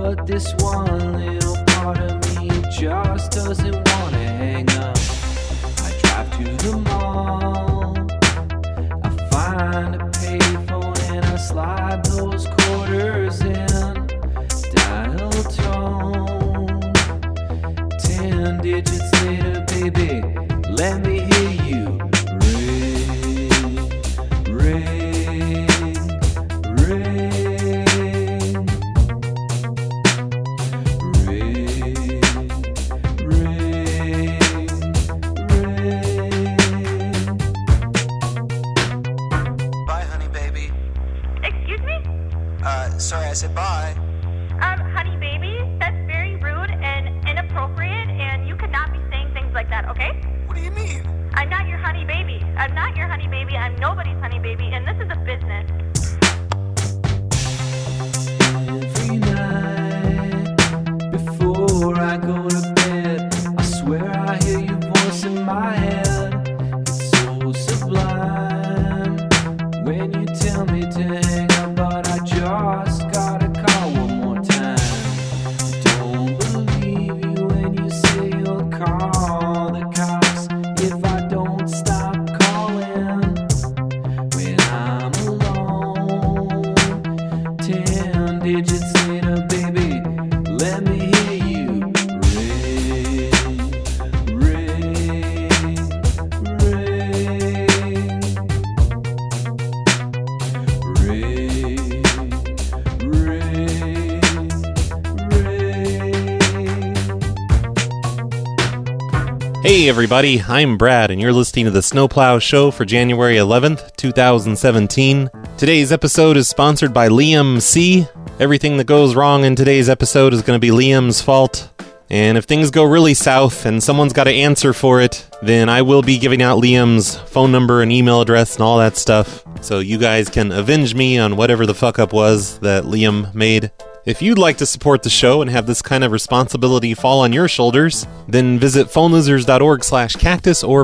But this one little part of me just doesn't want to hang up. I drive to the mall, I find a payphone and I slide those quarters in. Dial tone, 10 digits later, baby, let me hear you ring, ring, ring, ring, ring, ring. Bye, honey baby. Excuse me? Sorry, I said bye. Honey baby, that's very rude and inappropriate, and you could not be saying things like that, okay? What do you mean? I'm not your honey baby. I'm not your honey baby. I'm nobody's honey baby, and this is a business. Every night before I go to bed, I swear I hear your voice in my head. It's so sublime when you tell me to hang up, but I just gotta call one more time. Don't believe you when you say you'll call the cops if I don't stop calling when I'm alone. 10 digits later, baby, let me hear you ring, ring, ring, ring, ring, ring. Hey everybody, I'm Brad, and you're listening to the Snowplow Show for January 11th, 2017. Today's episode is sponsored by Liam C. Everything that goes wrong in today's episode is going to be Liam's fault. And if things go really south and someone's got to answer for it, then I will be giving out Liam's phone number and email address and all that stuff, so you guys can avenge me on whatever the fuck up was that Liam made. If you'd like to support the show and have this kind of responsibility fall on your shoulders, then visit phonelosers.org/cactus or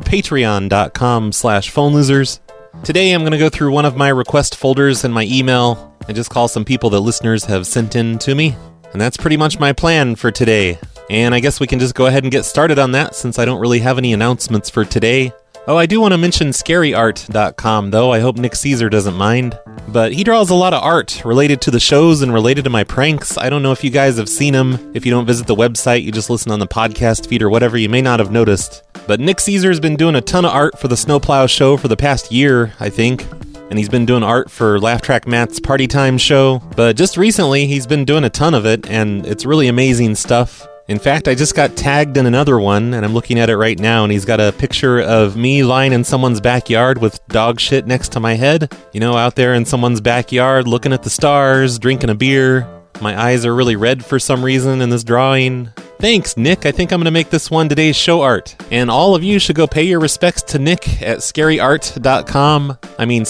patreon.com/phonelosers. Today I'm going to go through one of my request folders in my email and just call some people that listeners have sent in to me. And that's pretty much my plan for today. And I guess we can just go ahead and get started on that since I don't really have any announcements for today. Oh, I do want to mention scaryart.com, though. I hope Nick Caesar doesn't mind. But he draws a lot of art related to the shows and related to my pranks. I don't know if you guys have seen him. If you don't visit the website, you just listen on the podcast feed or whatever, you may not have noticed. But Nick Caesar's been doing a ton of art for the Snowplow Show for the past year, I think. And he's been doing art for Laugh Track Matt's Party Time show. But just recently, he's been doing a ton of it, and it's really amazing stuff. In fact, I just got tagged in another one, and I'm looking at it right now, and he's got a picture of me lying in someone's backyard with dog shit next to my head. You know, out there in someone's backyard, looking at the stars, drinking a beer. My eyes are really red for some reason in this drawing. Thanks, Nick. I think I'm going to make this one today's show art. And all of you should go pay your respects to Nick at scaryart.com. I mean,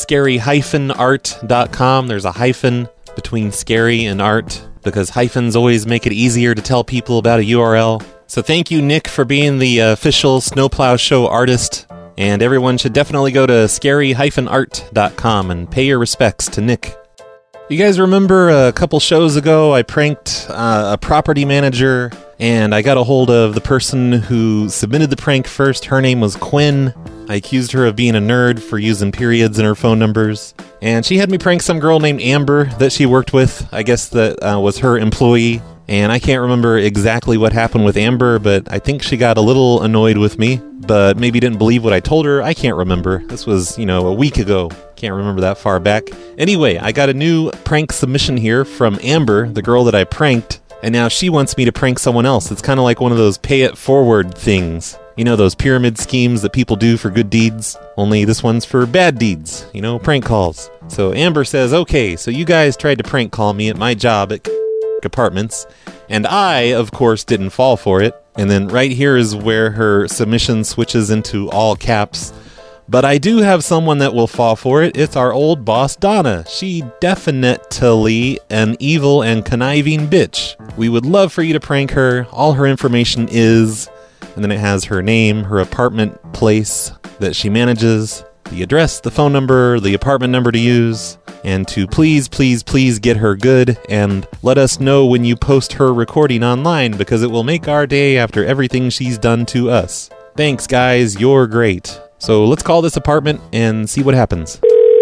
scary-art.com. There's a hyphen between scary and art, because hyphens always make it easier to tell people about a URL. So thank you, Nick, for being the official Snowplow Show artist. And everyone should definitely go to scary-art.com and pay your respects to Nick. You guys remember a couple shows ago I pranked a property manager, and I got a hold of the person who submitted the prank first. Her name was Quinn. I accused her of being a nerd for using periods in her phone numbers. And she had me prank some girl named Amber that she worked with. I guess that was her employee. And I can't remember exactly what happened with Amber, but I think she got a little annoyed with me, but maybe didn't believe what I told her. I can't remember. This was, a week ago. Can't remember that far back. Anyway, I got a new prank submission here from Amber, the girl that I pranked, and now she wants me to prank someone else. It's kind of like one of those pay it forward things. You know, those pyramid schemes that people do for good deeds, only this one's for bad deeds, prank calls. So Amber says, okay, so you guys tried to prank call me at my job at Apartments, and I, of course, didn't fall for it. And then right here is where her submission switches into all caps. But I do have someone that will fall for it. It's our old boss, Donna. She definitely an evil and conniving bitch. We would love for you to prank her. All her information is, and then it has her name, her apartment place that she manages, the address, the phone number, the apartment number to use, and to please, please, please get her good and let us know when you post her recording online because it will make our day after everything she's done to us. Thanks, guys. You're great. So let's call this apartment and see what happens.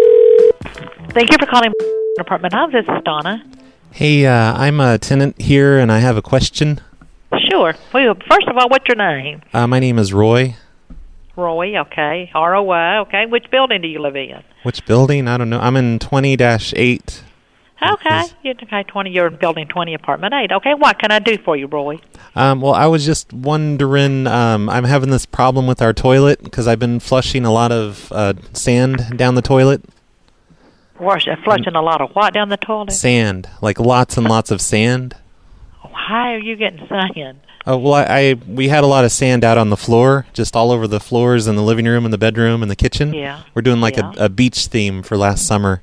Thank you for calling Apartment Homes. This is Donna. Hey, I'm a tenant here and I have a question. Sure. Well, first of all, what's your name? My name is Roy. Roy, okay. R-O-Y, okay. Which building do you live in? Which building? I don't know. I'm in 20-8. Okay. Okay, 20. You're in building 20, apartment 8. Okay, what can I do for you, Roy? Well, I was just wondering, I'm having this problem with our toilet because I've been flushing a lot of sand down the toilet. Flushing a lot of what down the toilet? Sand. Like lots and lots of sand. Why are you getting sand? Oh, well, we had a lot of sand out on the floor, just all over the floors in the living room and the bedroom and the kitchen. Yeah. We're doing like a beach theme for last summer.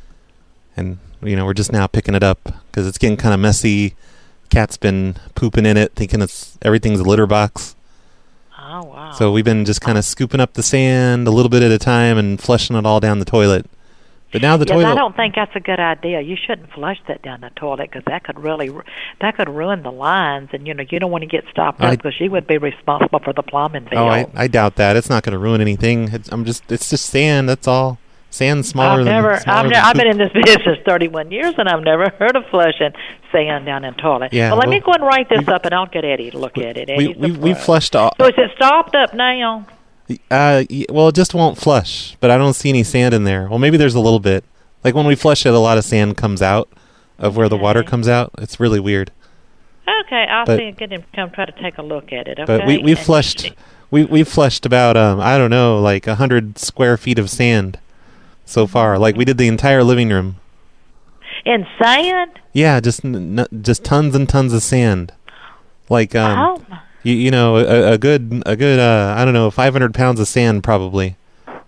And, we're just now picking it up because it's getting kind of messy. Cat's been pooping in it, thinking everything's a litter box. Oh, wow. So we've been just kind of scooping up the sand a little bit at a time and flushing it all down the toilet. But now the toilet... I don't think that's a good idea. You shouldn't flush that down the toilet because that could ruin the lines, and you don't want to get stopped up because you would be responsible for the plumbing bill. Oh, I doubt that. It's not going to ruin anything. It's just sand. That's all. Sand's smaller I've been in this business 31 years, and I've never heard of flushing sand down in the toilet. Yeah, let me go and write this up, and I'll get Eddie to look at it. We flushed all. So is it stopped up now? Well, it just won't flush, but I don't see any sand in there. Well, maybe there's a little bit. Like when we flush it, a lot of sand comes out of where the water comes out. It's really weird. Okay, I'll see and get him to come try to take a look at it. Okay? But we flushed about I don't know, like 100 square feet of sand so far. Like we did the entire living room. In sand? Yeah, just tons and tons of sand. Like a good I don't know, 500 pounds of sand probably.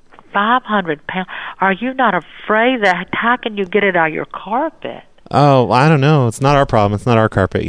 500 pounds? Are you not afraid that how can you get it out of your carpet? Oh, I don't know. It's not our problem. It's not our carpet,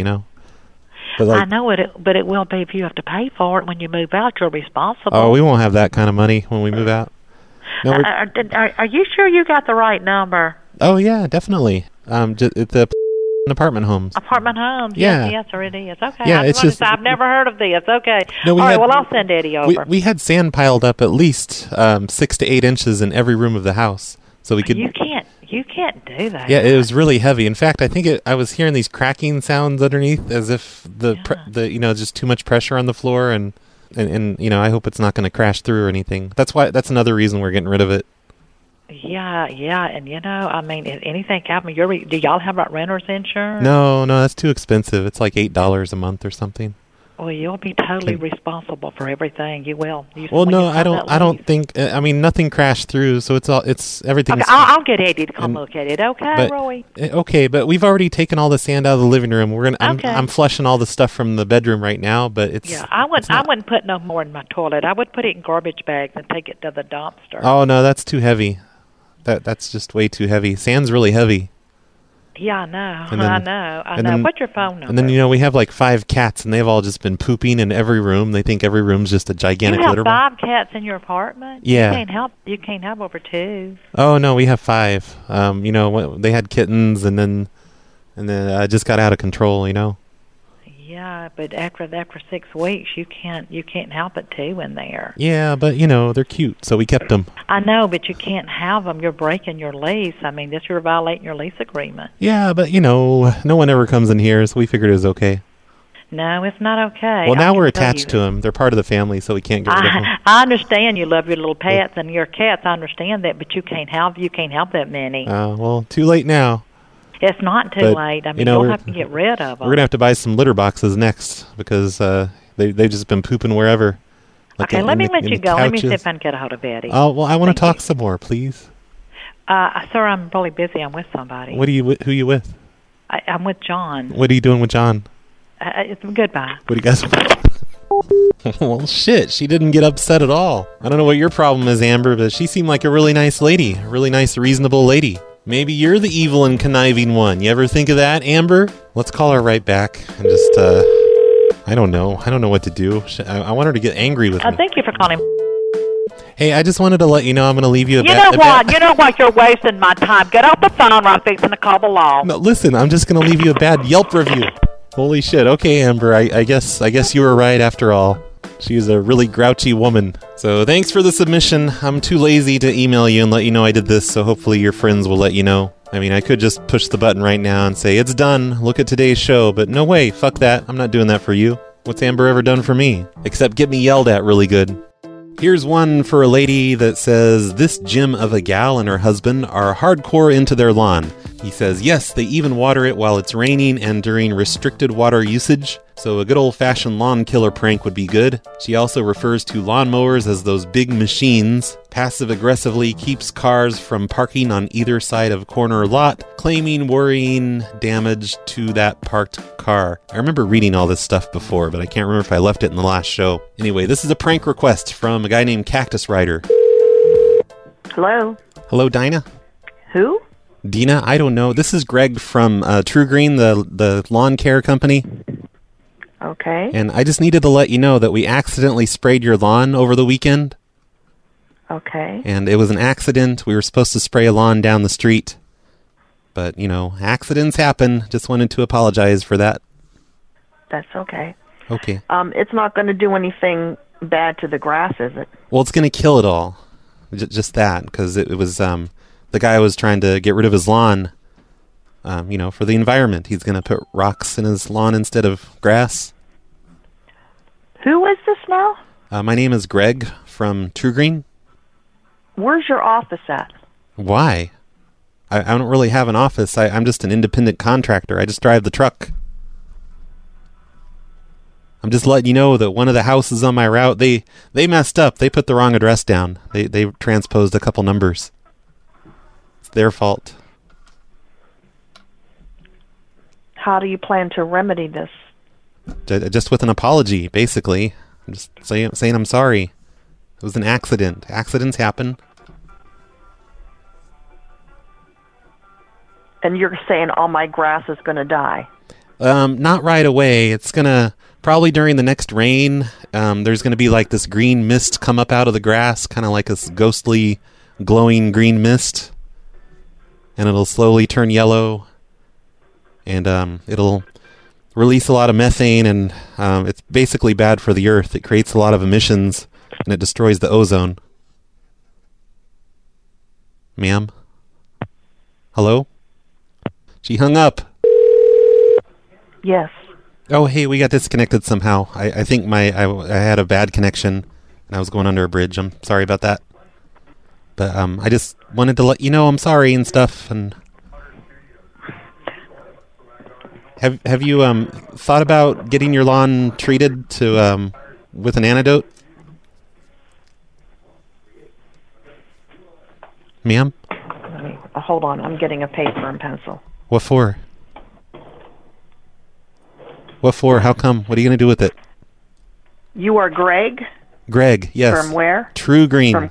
But I know it, but it will be if you have to pay for it when you move out. You're responsible. Oh, we won't have that kind of money when we move out. No, are you sure you got the right number? Oh yeah, definitely. It's the apartment homes. Apartment homes. Yeah. Yes, sir, it is. Okay. Yeah, I've never heard of this. Okay. No, all right. Well, I'll send Eddie over. We had sand piled up at least 6 to 8 inches in every room of the house, so we could. You can't do that. Yeah, it was really heavy. In fact, I think I was hearing these cracking sounds underneath, as if the just too much pressure on the floor, and I hope it's not going to crash through or anything. That's another reason we're getting rid of it. Yeah, and if anything happened, do y'all have renter's insurance? No, that's too expensive. It's like $8 a month or something. Well, you'll be totally responsible for everything. You will. Well, no, I don't think. Nothing crashed through, so it's everything. Okay, I'll get Eddie to come look at it. Okay, Roy. Okay, but we've already taken all the sand out of the living room. I'm flushing all the stuff from the bedroom right now, but it's. Yeah, I wouldn't put no more in my toilet. I would put it in garbage bags and take it to the dumpster. Oh no, that's too heavy. That's just way too heavy. Sand's really heavy. Yeah, I know. I know. What's your phone number? And then, we have like 5 cats, and they've all just been pooping in every room. They think every room's just a gigantic litter box. You have 5 cats in your apartment? Yeah. You can't have over 2. Oh, no, we have 5. They had kittens, and then I just got out of control, Yeah, but after 6 weeks, you can't help it 2 in there. Yeah, but they're cute, so we kept them. I know, but you can't have them. You're breaking your lease. I mean, you're violating your lease agreement. Yeah, but no one ever comes in here, so we figured it was okay. No, it's not okay. Well, now we're attached to them. They're part of the family, so we can't get rid of them. I understand you love your little pets and your cats. I understand that, but you can't have that many. Well, too late now. It's not too late. I mean, you'll have to get rid of them. We're going to have to buy some litter boxes next because they've just been pooping wherever. Okay, let me let you go. Let me see if I can get a hold of Eddie. Oh, well, I want to talk some more, please. Sir, I'm really busy. I'm with somebody. Who are you with? I'm with John. What are you doing with John? Goodbye. What do you guys... Well, shit, she didn't get upset at all. I don't know what your problem is, Amber, but she seemed like a really nice lady. A really nice, reasonable lady. Maybe you're the evil and conniving one. You ever think of that, Amber? Let's call her right back and just, I don't know what to do. I want her to get angry with me. Thank you for calling. Hey, I just wanted to let you know I'm going to leave you a You know what? You know what? You're wasting my time. Get off the phone or I'm fixing to call the law. No, listen, I'm just going to leave you a bad Yelp review. Holy shit. Okay, Amber, I guess you were right after all. She's a really grouchy woman. So thanks for the submission. I'm too lazy to email you and let you know I did this, so hopefully your friends will let you know. I mean, I could just push the button right now and say, it's done, look at today's show, but no way, fuck that, I'm not doing that for you. What's Amber ever done for me? Except get me yelled at really good. Here's one for a lady that says, this gem of a gal and her husband are hardcore into their lawn. He says, yes, they even water it while it's raining and during restricted water usage, so a good old-fashioned lawn killer prank would be good. She also refers to lawnmowers as those big machines, passive-aggressively keeps cars from parking on either side of corner lot, claiming worrying damage to that parked car. I remember reading all this stuff before, but I can't remember if I left it in the last show. Anyway, this is a prank request from a guy named Cactus Rider. Hello? Hello, Dinah? Who? Dina, I don't know. This is Greg from True Green, the lawn care company. Okay. And I just needed to let you know that we accidentally sprayed your lawn over the weekend. Okay. And it was an accident. We were supposed to spray a lawn down the street. But, you know, accidents happen. Just wanted to apologize for that. That's okay. Okay. It's not going to do anything bad to the grass, is it? Well, it's going to kill it all. Just that, because it was, the guy was trying to get rid of his lawn, for the environment. He's going to put rocks in his lawn instead of grass. Who is this now? My name is Greg from True Green. Where's your office at? Why? I don't really have an office. I'm just an independent contractor. I just drive the truck. I'm just letting you know that one of the houses on my route, they messed up. They put the wrong address down. They transposed a couple numbers. It's their fault. How do you plan to remedy this? Just with an apology, basically. I'm just saying I'm sorry. It was an accident. Accidents happen. And you're saying all my grass is going to die? Not right away. It's going to, probably during the next rain, there's going to be like this green mist come up out of the grass, kind of like this ghostly, glowing green mist. And it'll slowly turn yellow. And it'll release a lot of methane, and it's basically bad for the earth. It creates a lot of emissions, and it destroys the ozone. Ma'am? Hello? She hung up. Yes. Oh, hey, we got disconnected somehow. I think I had a bad connection, and I was going under a bridge. I'm sorry about that. But I just wanted to let you know I'm sorry and stuff, and... Have you thought about getting your lawn treated to with an antidote? Ma'am? Hold on, I'm getting a paper and pencil. What for? What for? How come? What are you going to do with it? You are Greg? Greg, yes. From where? True Green.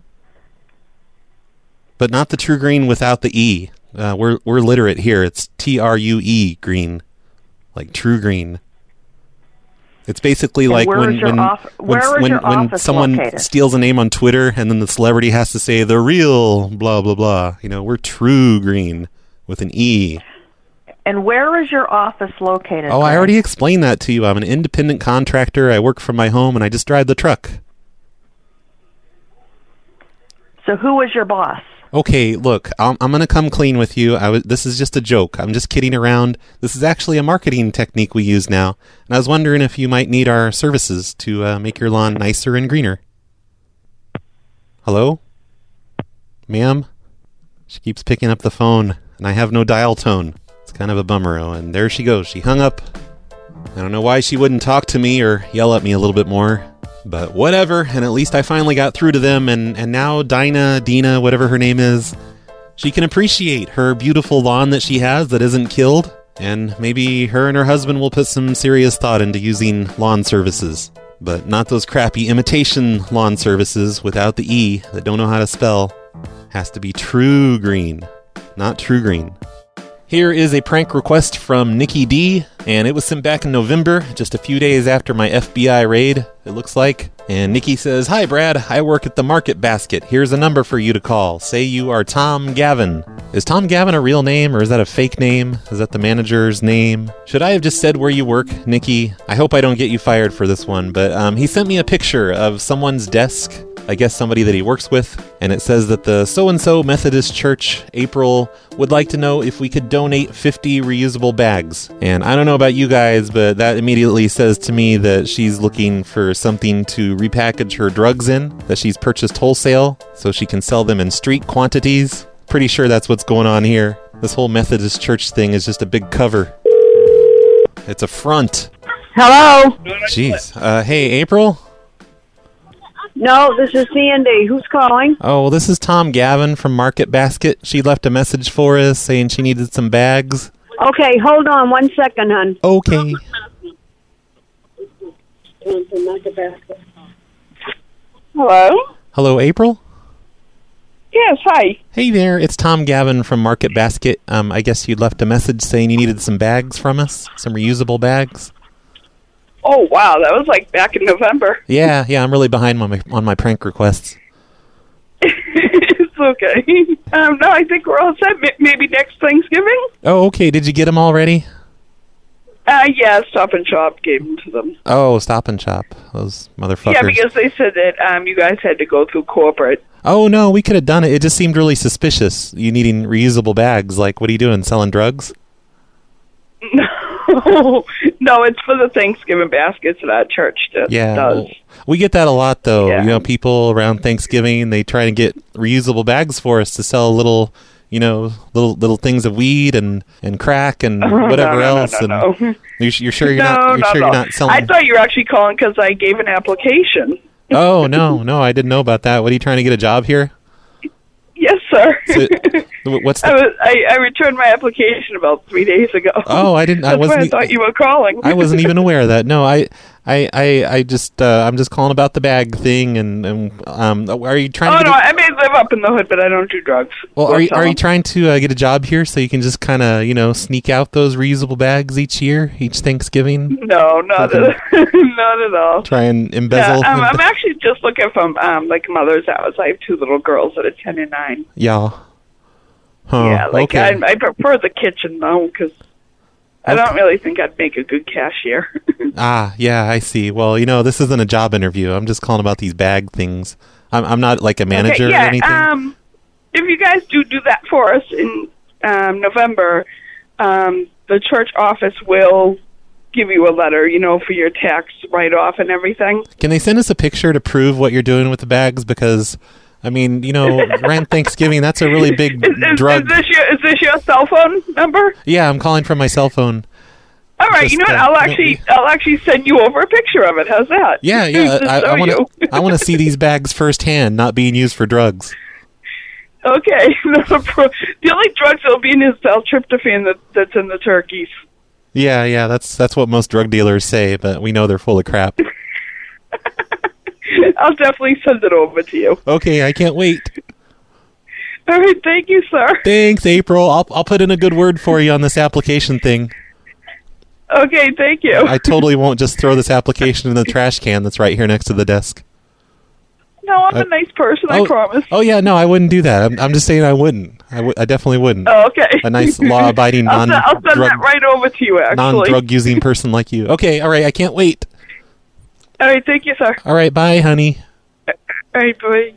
But not the True Green without the E. We're literate here. It's TRUE green, like True Green. It's basically and like when someone located? steals a name on Twitter and then the celebrity has to say the real blah blah blah. You know, we're True Green with an E. And where is your office located? Oh, I already explained that to you. I'm an independent contractor. I work from my home and I just drive the truck. So who is your boss? Okay, look, I'm going to come clean with you. This is just a joke. I'm just kidding around. This is actually a marketing technique we use now. And I was wondering if you might need our services to make your lawn nicer and greener. Hello? Ma'am? She keeps picking up the phone, and I have no dial tone. It's kind of a bummer. And there she goes. She hung up. I don't know why she wouldn't talk to me or yell at me a little bit more. But whatever, and at least I finally got through to them, and now Dina, whatever her name is, she can appreciate her beautiful lawn that she has that isn't killed, and maybe her and her husband will put some serious thought into using lawn services. But not those crappy imitation lawn services without the E that don't know how to spell. Has to be True Green, not True Green. Here is a prank request from Nikki D, and it was sent back in November, just a few days after my FBI raid, it looks like. And Nikki says, "Hi, Brad. I work at the Market Basket. Here's a number for you to call. Say you are Tom Gavin." Is Tom Gavin a real name, or is that a fake name? Is that the manager's name? Should I have just said where you work, Nikki? I hope I don't get you fired for this one, but he sent me a picture of someone's desk, I guess somebody that he works with, and it says that the so-and-so Methodist Church, April, would like to know if we could donate 50 reusable bags. And I don't know about you guys, but that immediately says to me that she's looking for something to repackage her drugs in, that she's purchased wholesale, so she can sell them in street quantities. Pretty sure that's what's going on here. This whole Methodist Church thing is just a big cover. It's a front. Hello? Jeez. Hey, April? No, this is Sandy. Who's calling? Oh, well, this is Tom Gavin from Market Basket. She left a message for us saying she needed some bags. Okay, hold on 1 second, hon. Okay. Hello? Hello, April? Yes, hi. Hey there, it's Tom Gavin from Market Basket. I guess you left a message saying you needed some bags from us, some reusable bags. Oh, wow, that was like back in November. Yeah, I'm really behind on my prank requests. It's okay. No, I think we're all set. Maybe next Thanksgiving? Oh, okay. Did you get them already? Yeah, Stop and Shop gave them to them. Oh, Stop and Shop. Those motherfuckers. Yeah, because they said that you guys had to go through corporate. Oh, no, we could have done it. It just seemed really suspicious, you needing reusable bags. Like, what are you doing, selling drugs? No, it's for the Thanksgiving baskets that our church does. Well, we get that a lot, though. Yeah. You know, people around Thanksgiving, they try to get reusable bags for us to sell little, little things of weed and crack and whatever else. No. You're sure you're not selling? I thought you were actually calling because I gave an application. Oh, no, I didn't know about that. What, are you trying to get a job here? Yes, sir. What's I returned my application about 3 days ago. Oh, I didn't. That's why I thought you were calling. I wasn't even aware of that. No, I'm just calling about the bag thing. And are you trying? I may live up in the hood, but I don't do drugs. Well, are you trying to get a job here so you can just kind of sneak out those reusable bags each Thanksgiving? No, not at all. Try and embezzle. Yeah, I'm actually just looking for like mother's hours. I have 2 little girls that are 10 and 9. Yeah. Huh, yeah, like okay. I prefer the kitchen though, because I don't really think I'd make a good cashier. Yeah, I see. Well, this isn't a job interview. I'm just calling about these bag things. I'm not like a manager or anything. If you guys do that for us in November, the church office will give you a letter, for your tax write-off and everything. Can they send us a picture to prove what you're doing with the bags? Because around Thanksgiving, that's a really big drug. Is this your cell phone number? Yeah, I'm calling from my cell phone. All right, you know what? I'll actually send you over a picture of it. How's that? Yeah. I want to see these bags firsthand, not being used for drugs. Okay. The only drugs that'll be in is L-tryptophan that's in the turkeys. Yeah. That's what most drug dealers say, but we know they're full of crap. I'll definitely send it over to you. Okay, I can't wait. All right, thank you, sir. Thanks, April. I'll put in a good word for you on this application thing. Okay, thank you. I totally won't just throw this application in the trash can that's right here next to the desk. No, I'm a nice person, I promise. Oh, yeah, no, I wouldn't do that. I'm just saying I wouldn't. I definitely wouldn't. Oh, okay. A nice, law-abiding, I'll send that right over to you, actually. Non-drug-using person like you. Okay, all right, I can't wait. All right, thank you, sir. All right, bye, honey. All right, bye.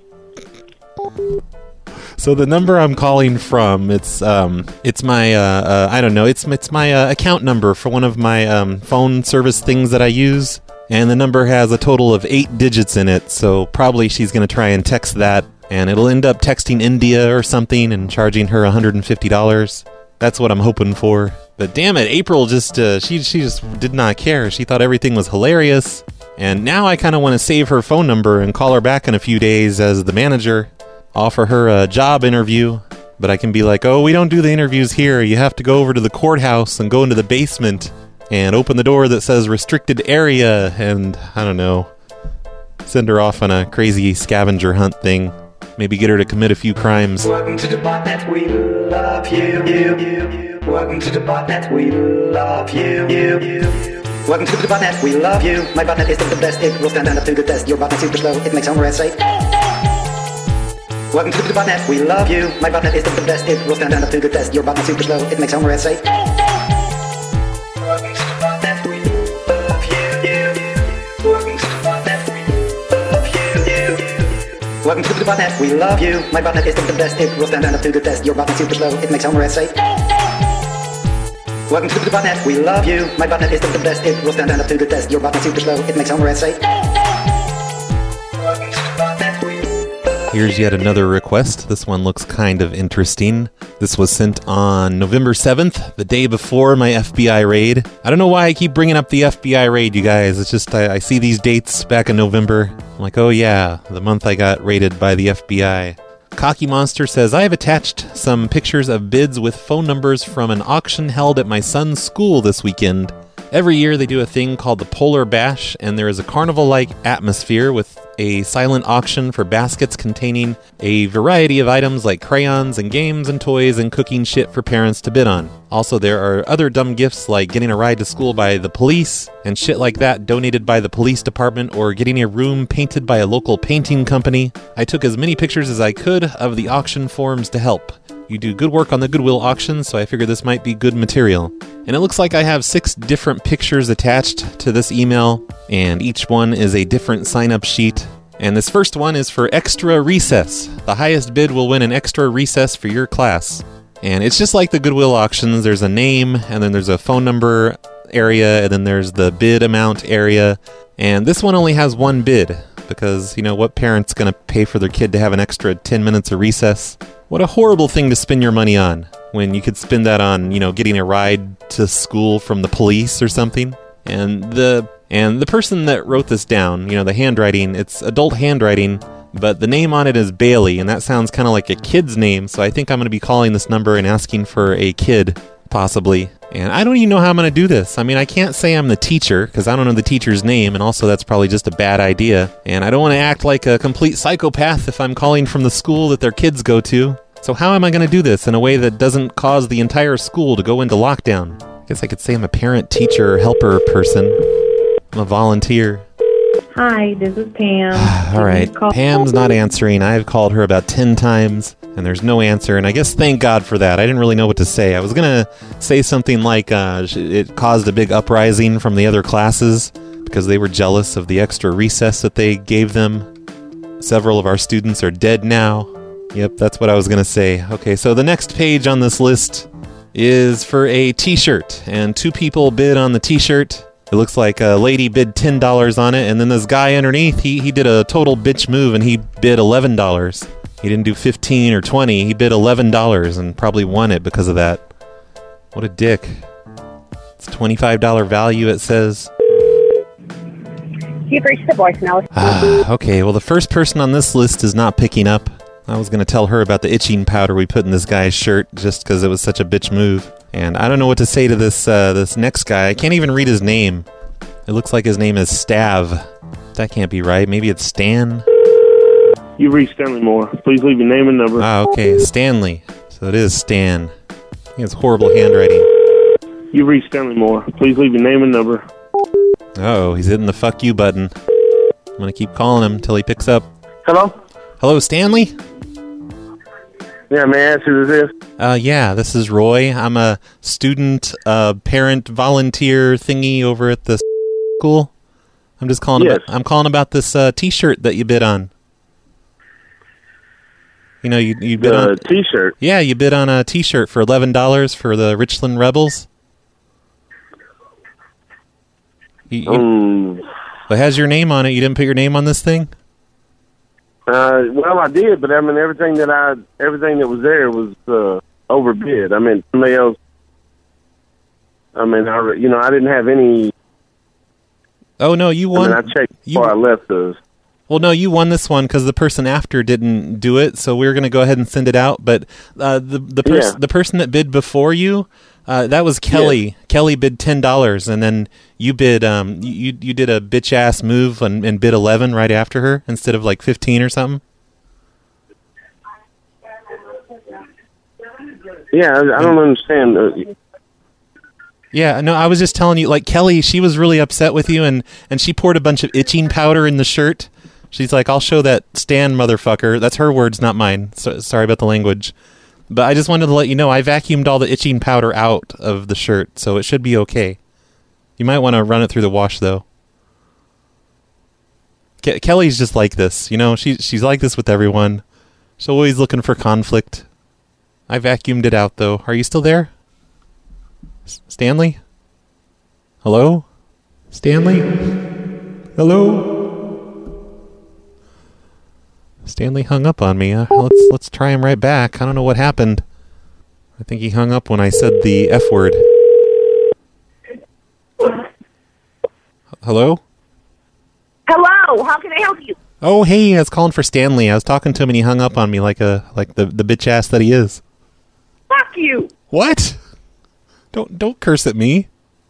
So the number I'm calling from, it's my I don't know, it's my account number for one of my phone service things that I use, and the number has a total of 8 digits in it. So probably she's gonna try and text that, and it'll end up texting India or something and charging her $150. That's what I'm hoping for. But damn it, April just she just did not care. She thought everything was hilarious. And now I kind of want to save her phone number and call her back in a few days as the manager, offer her a job interview. But I can be like, oh, we don't do the interviews here. You have to go over to the courthouse and go into the basement and open the door that says restricted area. And I don't know, send her off on a crazy scavenger hunt thing. Maybe get her to commit a few crimes. Welcome to the podcast, we love you. Welcome to the podcast, we love you. Welcome to the botnet, we love you. My botnet is the best, it will stand up to the test. Your botnet super slow, it makes Homer S say. Welcome to the botnet, we love you. My botnet is the best, it will stand up to the test. Your botnet super slow, it makes Homer S say. Welcome to the botnet, we love you. Welcome to the botnet, we love you. Welcome to the botnet, we love you. My botnet is the best, it will stand up to the test. Your botnet super slow, it makes Homer S say. Welcome to the botnet, we love you. My botnet is the best, it will stand up to the test. Your botnet super slow, it makes Homer S say. Here's yet another request. This one looks kind of interesting. This was sent on November 7th, the day before my FBI raid. I don't know why I keep bringing up the FBI raid, you guys. It's just I see these dates back in November. I'm like, oh yeah, the month I got raided by the FBI. Cocky Monster says, I have attached some pictures of bids with phone numbers from an auction held at my son's school this weekend. Every year they do a thing called the Polar Bash, and there is a carnival-like atmosphere with a silent auction for baskets containing a variety of items like crayons and games and toys and cooking shit for parents to bid on. Also, there are other dumb gifts like getting a ride to school by the police and shit like that donated by the police department or getting a room painted by a local painting company. I took as many pictures as I could of the auction forms to help. You do good work on the Goodwill auction, so I figured this might be good material. And it looks like I have 6 different pictures attached to this email, and each one is a different sign-up sheet. And this first one is for extra recess. The highest bid will win an extra recess for your class. And it's just like the Goodwill auctions. There's a name, and then there's a phone number area, and then there's the bid amount area. And this one only has one bid, because, you know, what parent's going to pay for their kid to have an extra 10 minutes of recess? What a horrible thing to spend your money on, when you could spend that on, you know, getting a ride to school from the police or something. And the person that wrote this down, you know, the handwriting, it's adult handwriting, but the name on it is Bailey, and that sounds kind of like a kid's name, so I think I'm going to be calling this number and asking for a kid, possibly. And I don't even know how I'm going to do this. I mean, I can't say I'm the teacher, because I don't know the teacher's name, and also that's probably just a bad idea. And I don't want to act like a complete psychopath if I'm calling from the school that their kids go to. So how am I going to do this in a way that doesn't cause the entire school to go into lockdown? I guess I could say I'm a parent, teacher, helper person. I'm a volunteer. Hi, this is Pam. All right, Pam's not answering. I've called her about 10 times, and there's no answer, and I guess thank God for that. I didn't really know what to say. I was going to say something like it caused a big uprising from the other classes because they were jealous of the extra recess that they gave them. Several of our students are dead now. Yep, that's what I was going to say. Okay, so the next page on this list is for a t-shirt, and 2 people bid on the t-shirt. It looks like a lady bid $10 on it, and then this guy underneath, he did a total bitch move, and he bid $11. He didn't do 15 or 20, he bid $11, and probably won it because of that. What a dick. It's $25 value, it says. You've reached the voicemail. Okay, well, the first person on this list is not picking up. I was going to tell her about the itching powder we put in this guy's shirt just because it was such a bitch move. And I don't know what to say to this this next guy. I can't even read his name. It looks like his name is Stav. That can't be right. Maybe it's Stan? You've reached Stanley Moore. Please leave your name and number. Okay, Stanley. So it is Stan. I think it's horrible handwriting. You've reached Stanley Moore. Please leave your name and number. Oh, he's hitting the fuck you button. I'm going to keep calling him until he picks up. Hello? Hello, Stanley? Yeah, may I ask who this is? Yeah, this is Roy. I'm a student, parent, volunteer thingy over at the school. I'm just calling I'm calling about this t-shirt that you bid on. You know, you bid on a t-shirt. Yeah, you bid on a t-shirt for $11 for the Richland Rebels. It has your name on it. You didn't put your name on this thing? Well, I did, but I mean, everything that was there was overbid. I mean, somebody else. I mean, I didn't have any. Oh no, you won. I mean, I checked before I left those. Well, no, you won this one because the person after didn't do it, so we were going to go ahead and send it out. But the person that bid before you, that was Kelly. Yeah. Kelly bid $10, and then you bid you did a bitch ass move and bid 11 right after her instead of like 15 or something. Yeah, I don't understand. Yeah, no, I was just telling you, like, Kelly, she was really upset with you, and she poured a bunch of itching powder in the shirt. She's like, I'll show that Stan motherfucker. That's her words, not mine. Sorry about the language. But I just wanted to let you know, I vacuumed all the itching powder out of the shirt, so it should be okay. You might want to run it through the wash, though. Kelly's just like this, you know? She's like this with everyone. She's always looking for conflict. I vacuumed it out, though. Are you still there? Stanley? Hello? Stanley? Hello? Stanley hung up on me. Let's try him right back. I don't know what happened. I think he hung up when I said the F word. Hello? Hello, how can I help you? Oh, hey, I was calling for Stanley. I was talking to him and he hung up on me like the bitch ass that he is. Fuck you. What? Don't curse at me.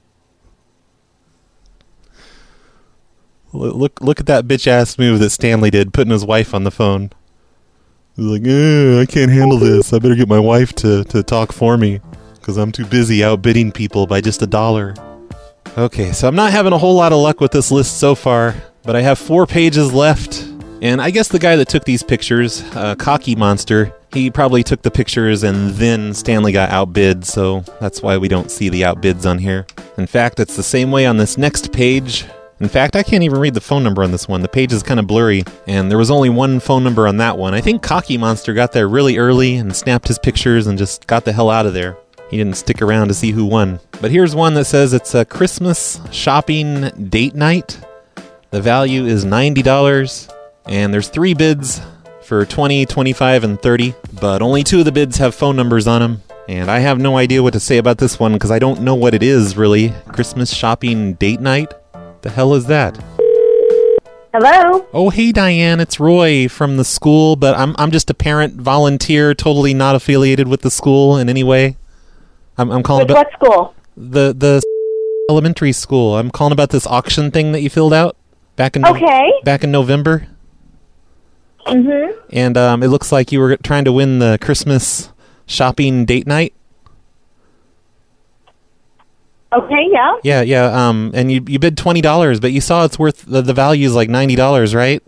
Look at that bitch ass move that Stanley did, putting his wife on the phone. He's like, I can't handle this. I better get my wife to talk for me because I'm too busy outbidding people by just $1. Okay, so I'm not having a whole lot of luck with this list so far, but I have 4 pages left. And I guess the guy that took these pictures, Cocky Monster, he probably took the pictures and then Stanley got outbid, so that's why we don't see the outbids on here. In fact, it's the same way on this next page. In fact, I can't even read the phone number on this one. The page is kind of blurry, and there was only one phone number on that one. I think Cocky Monster got there really early and snapped his pictures and just got the hell out of there. He didn't stick around to see who won. But here's one that says it's a Christmas shopping date night. The value is $90, and there's 3 bids for $20, $25, and $30, but only 2 of the bids have phone numbers on them. And I have no idea what to say about this one because I don't know what it is, really. Christmas shopping date night? The hell is that? Hello? Oh, hey, Diane, it's Roy from the school, but I'm just a parent volunteer, totally not affiliated with the school in any way. I'm calling about... What school? The elementary school. I'm calling about this auction thing that you filled out back in November. Mm-hmm. And it looks like you were trying to win the Christmas shopping date night. Okay, yeah. Yeah. And you bid $20, but you saw it's worth the value is like $90, right?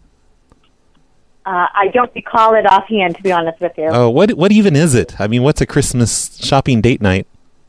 I don't recall it offhand, to be honest with you. Oh, what even is it? I mean, what's a Christmas shopping date night?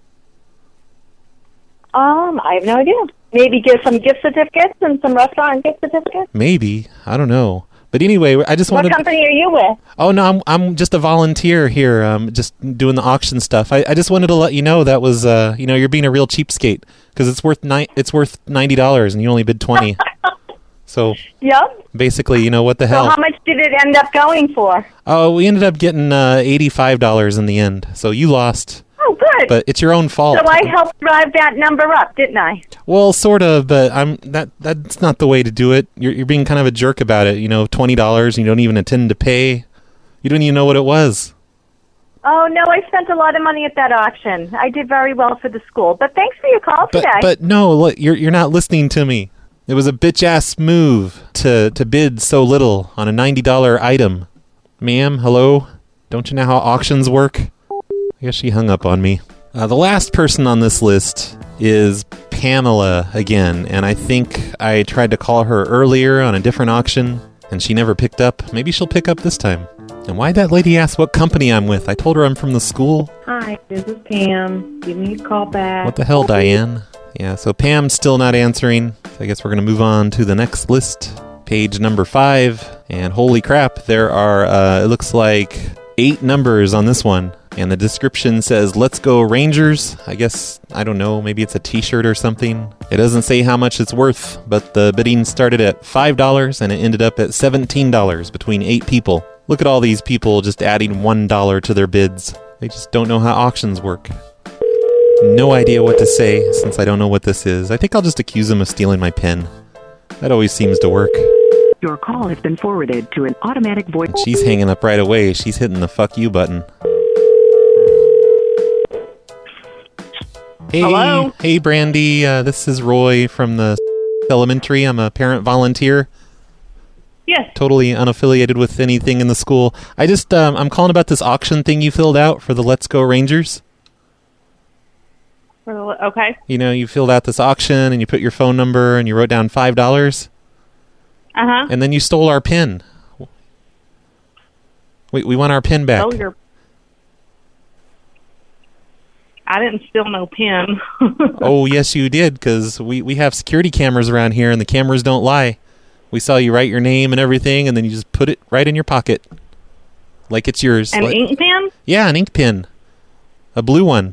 I have no idea. Maybe give some gift certificates and some restaurant gift certificates. Maybe, I don't know. But anyway, I just wanted... What company are you with? Oh, no, I'm just a volunteer here, just doing the auction stuff. I just wanted to let you know that was, you're being a real cheapskate, because it's worth $90, and you only bid $20. So, yep. Basically, what the hell? So how much did it end up going for? Oh, we ended up getting $85 in the end, so you lost. Oh, good. But it's your own fault. So I helped drive that number up, didn't I? Well, sort of, but that's not the way to do it. You're being kind of a jerk about it. $20, and you don't even intend to pay. You don't even know what it was. Oh, no, I spent a lot of money at that auction. I did very well for the school. But thanks for your call today. But no, look, you're not listening to me. It was a bitch-ass move to bid so little on a $90 item. Ma'am, hello? Don't you know how auctions work? I guess she hung up on me. The last person on this list is Pamela again, and I think I tried to call her earlier on a different auction, and she never picked up. Maybe she'll pick up this time. And why'd that lady ask what company I'm with? I told her I'm from the school. Hi, this is Pam. Give me a call back. What the hell, Diane? Yeah, so Pam's still not answering. So I guess we're going to move on to the next list. Page number 5. And holy crap, there are, it looks like 8 numbers on this one. And the description says, "Let's go Rangers." I guess, I don't know, maybe it's a t-shirt or something. It doesn't say how much it's worth, but the bidding started at $5 and it ended up at $17 between 8 people. Look at all these people just adding $1 to their bids. They just don't know how auctions work. No idea what to say since I don't know what this is. I think I'll just accuse them of stealing my pen. That always seems to work. Your call has been forwarded to an automatic voice. And she's hanging up right away. She's hitting the fuck you button. Hey, hello? Hey, Brandy. This is Roy from the elementary. I'm a parent volunteer. Yes. Totally unaffiliated with anything in the school. I just, I'm calling about this auction thing you filled out for the Let's Go Rangers. Okay. You know, you filled out this auction and you put your phone number and you wrote down $5. Uh-huh. And then you stole our PIN. We want our PIN back. Oh, I didn't steal no PIN. Oh, yes, you did, because we have security cameras around here, and the cameras don't lie. We saw you write your name and everything, and then you just put it right in your pocket. Like it's yours. An ink pen? Yeah, an ink pen. A blue one.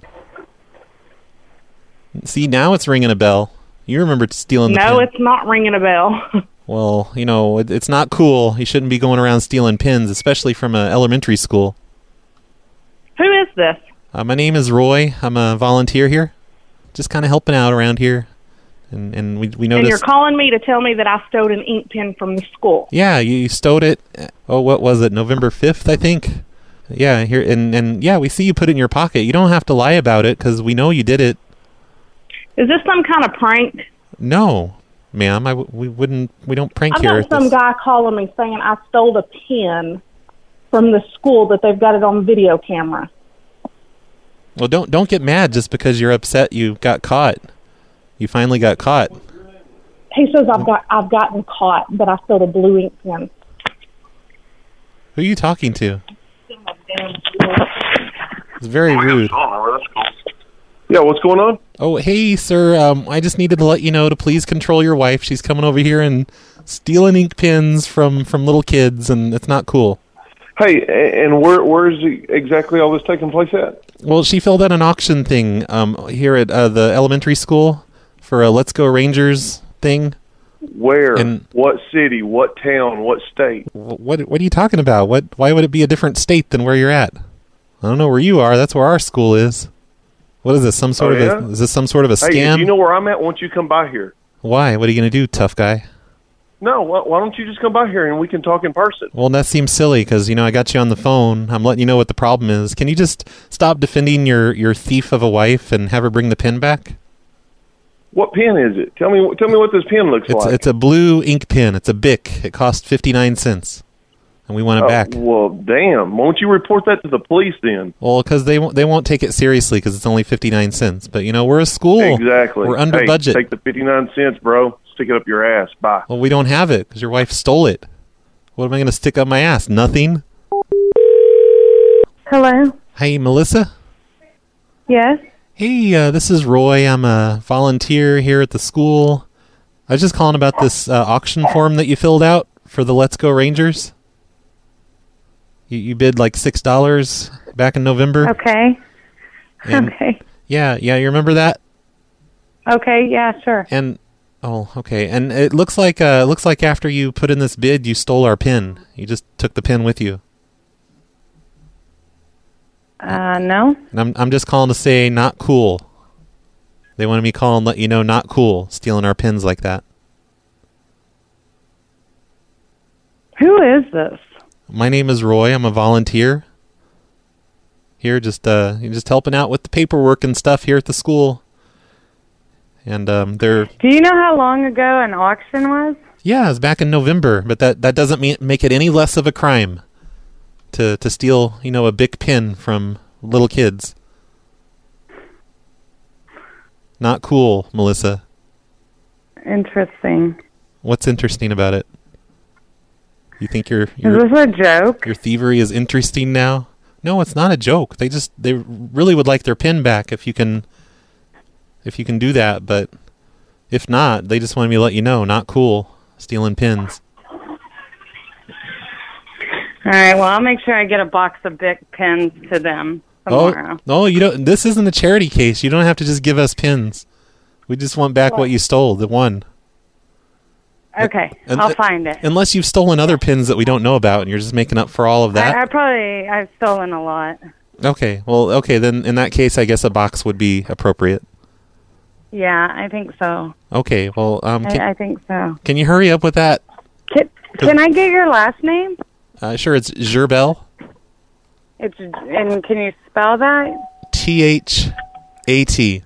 See, now it's ringing a bell. You remember stealing the pen. No, it's not ringing a bell. Well, you know, it's not cool. You shouldn't be going around stealing pins, especially from an elementary school. Who is this? My name is Roy. I'm a volunteer here. Just kind of helping out around here. And we noticed... And you're calling me to tell me that I stole an ink pen from the school. Yeah, you stole it. Oh, what was it? November 5th, I think? Yeah, here and yeah, we see you put it in your pocket. You don't have to lie about it, because we know you did it. Is this some kind of prank? No, ma'am. We don't prank here. I've got some guy calling me saying I stole a pen from the school, that they've got it on video camera. Well, don't get mad just because you're upset you got caught. You finally got caught. He says I've gotten caught, but I stole a blue ink pen. Who are you talking to? It's very rude. Yeah, what's going on? Oh, hey, sir. I just needed to let you know to please control your wife. She's coming over here and stealing ink pens from little kids, and it's not cool. Hey, and where's exactly all this taking place at? Well, she filled out an auction thing here at the elementary school for a Let's Go Rangers thing. Where? What city? What town? What state? What are you talking about? Why would it be a different state than where you're at? I don't know where you are. That's where our school is. What is this? Is this some sort of a scam? Hey, if you know where I'm at, why don't you come by here? Why? What are you going to do, tough guy? No, why don't you just come by here and we can talk in person? Well, that seems silly because, I got you on the phone. I'm letting you know what the problem is. Can you just stop defending your thief of a wife and have her bring the pen back? What pen is it? Tell me what this pen looks like. It's a blue ink pen. It's a Bic. It cost 59 cents. And we want it back. Well, damn. Why don't you report that to the police then? Well, because they won't take it seriously because it's only 59 cents. But, we're a school. Exactly. We're under budget. Take the 59 cents, bro. Stick it up your ass. Bye. Well, we don't have it because your wife stole it. What am I going to stick up my ass? Nothing? Hello? Hey, Melissa? Yes? Hey, this is Roy. I'm a volunteer here at the school. I was just calling about this auction form that you filled out for the Let's Go Rangers. You bid like $6 back in November. Okay. Okay. Yeah, you remember that? Okay, yeah, sure. And okay. And it looks like after you put in this bid, you stole our pin. You just took the pin with you. No. And I'm just calling to say not cool. They wanted me to call and let you know not cool, stealing our pins like that. Who is this? My name is Roy. I'm a volunteer. Here, just helping out with the paperwork and stuff here at the school. And they're... Do you know how long ago an auction was? Yeah, it was back in November, but that doesn't make it any less of a crime to steal, a Bic pen from little kids. Not cool, Melissa. Interesting. What's interesting about it? You think is this a joke? Your thievery is interesting now? No, it's not a joke. They really would like their pin back if you can do that, but if not, they just wanted me to let you know, not cool, stealing pins. All right, well, I'll make sure I get a box of Bic pens to them tomorrow. No, you don't. This isn't a charity case. You don't have to just give us pins. We just want back what you stole, the one. Okay, I'll find it. Unless you've stolen other pins that we don't know about and you're just making up for all of that. I've stolen a lot. Okay, then in that case, I guess a box would be appropriate. Yeah, I think so. Okay, well... I think so. Can you hurry up with that? Can I get your last name? Sure, it's Gerbel. And can you spell that? T-H-A-T.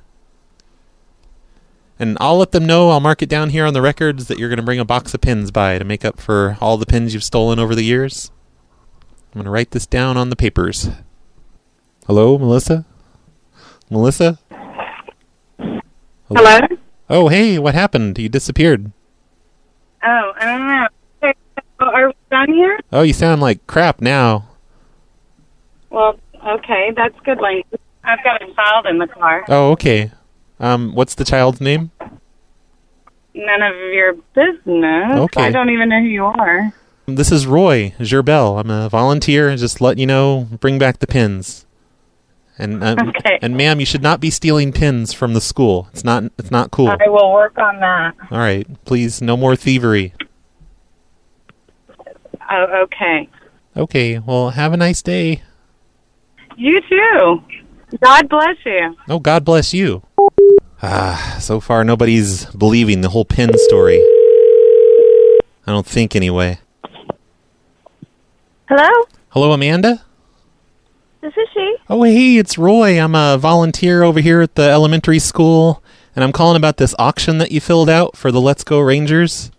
And I'll let them know, I'll mark it down here on the records that you're going to bring a box of pins by to make up for all the pins you've stolen over the years. I'm going to write this down on the papers. Hello, Melissa? Melissa? Hello? Oh, hey, what happened? You disappeared. Oh, I don't know. Hey, are we done here? Oh, you sound like crap now. Well, okay, that's good language. I've got a child in the car. Oh, okay. What's the child's name? None of your business. Okay. I don't even know who you are. This is Roy Gerbel. I'm a volunteer. Just letting you know, bring back the pins. And Okay. And ma'am, you should not be stealing pins from the school. It's not cool. I will work on that. All right, please, no more thievery. Oh, okay. Okay, well, have a nice day. You too. God bless you. Oh, God bless you. So far nobody's believing the whole pin story. I don't think anyway. Hello? Hello, Amanda? This is she. Oh, hey, it's Roy. I'm a volunteer over here at the elementary school, and I'm calling about this auction that you filled out for the Let's Go Rangers.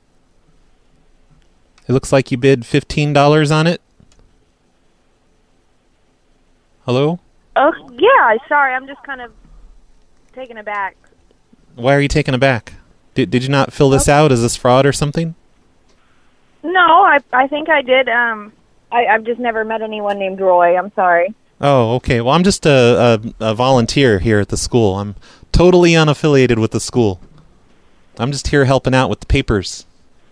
It looks like you bid $15 on it. Hello? Oh, yeah, sorry, I'm just kind of taken aback. Why are you taken aback? Did you not fill this out? Is this fraud or something? No, I think I did. I've just never met anyone named Roy. I'm sorry. Oh, okay. Well, I'm just a volunteer here at the school. I'm totally unaffiliated with the school. I'm just here helping out with the papers.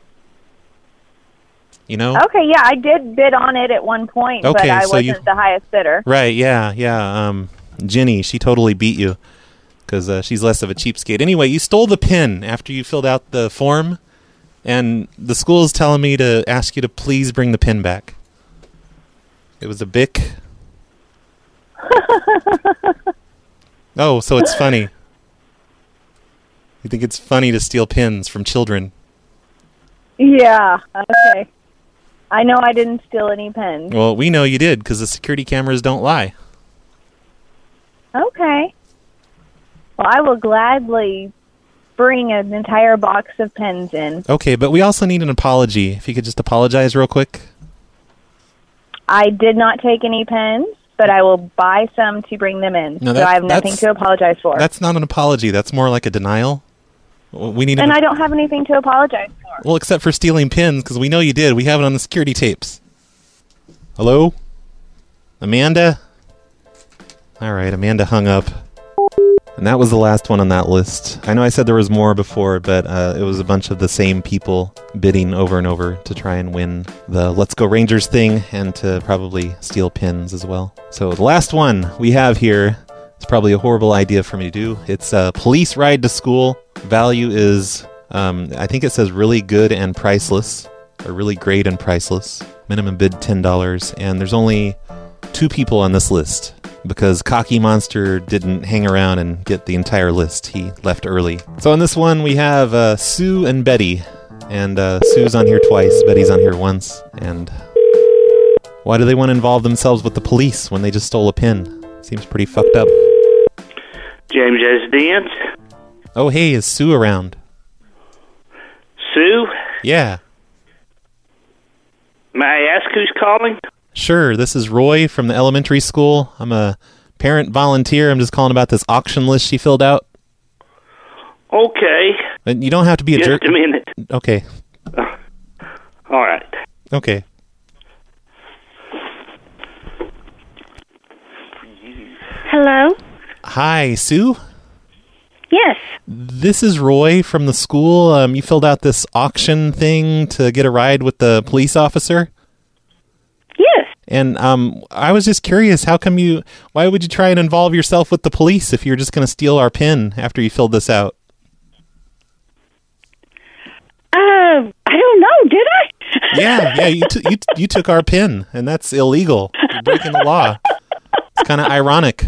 You know? Okay, yeah, I did bid on it at one point, Okay, but I so wasn't the highest bidder. Right, yeah. Ginny, she totally beat you because she's less of a cheapskate. Anyway, you stole the pin after you filled out the form, and the school is telling me to ask you to please bring the pin back. It was a Bic. Oh, so it's funny. You think it's funny to steal pins from children? Yeah, okay. I know I didn't steal any pens. Well, we know you did because the security cameras don't lie. Okay. Well, I will gladly bring an entire box of pens in. Okay, but we also need an apology. If you could just apologize real quick. I did not take any pens, but I will buy some to bring them in. No, so I have nothing to apologize for. That's not an apology. That's more like a denial. We need. And I don't have anything to apologize for. Well, except for stealing pins, because we know you did. We have it on the security tapes. Hello? Amanda? All right, Amanda hung up. And that was the last one on that list. I know I said there was more before, but it was a bunch of the same people bidding over and over to try and win the Let's Go Rangers thing and to probably steal pins as well. So the last one we have here, it's probably a horrible idea for me to do. It's a police ride to school. Value is, I think it says really good and priceless, or really great and priceless. Minimum bid $10, and there's only 2 people on this list because Cocky Monster didn't hang around and get the entire list. He left early. So on this one, we have Sue and Betty, and Sue's on here twice, Betty's on here once, and why do they want to involve themselves with the police when they just stole a pin? Seems pretty fucked up. James S. Dance. Oh, hey, is Sue around? Sue? Yeah. May I ask who's calling? Sure, this is Roy from the elementary school. I'm a parent volunteer. I'm just calling about this auction list she filled out. Okay. And you don't have to be a jerk. Just a minute. Okay. All right. Okay. Hello? Hi, Sue? Yes. This is Roy from the school. You filled out this auction thing to get a ride with the police officer? Yes. And I was just curious, why would you try and involve yourself with the police if you're just going to steal our pin after you filled this out? I don't know, did I? Yeah, you took our pin, and that's illegal. You're breaking the law. It's kind of ironic.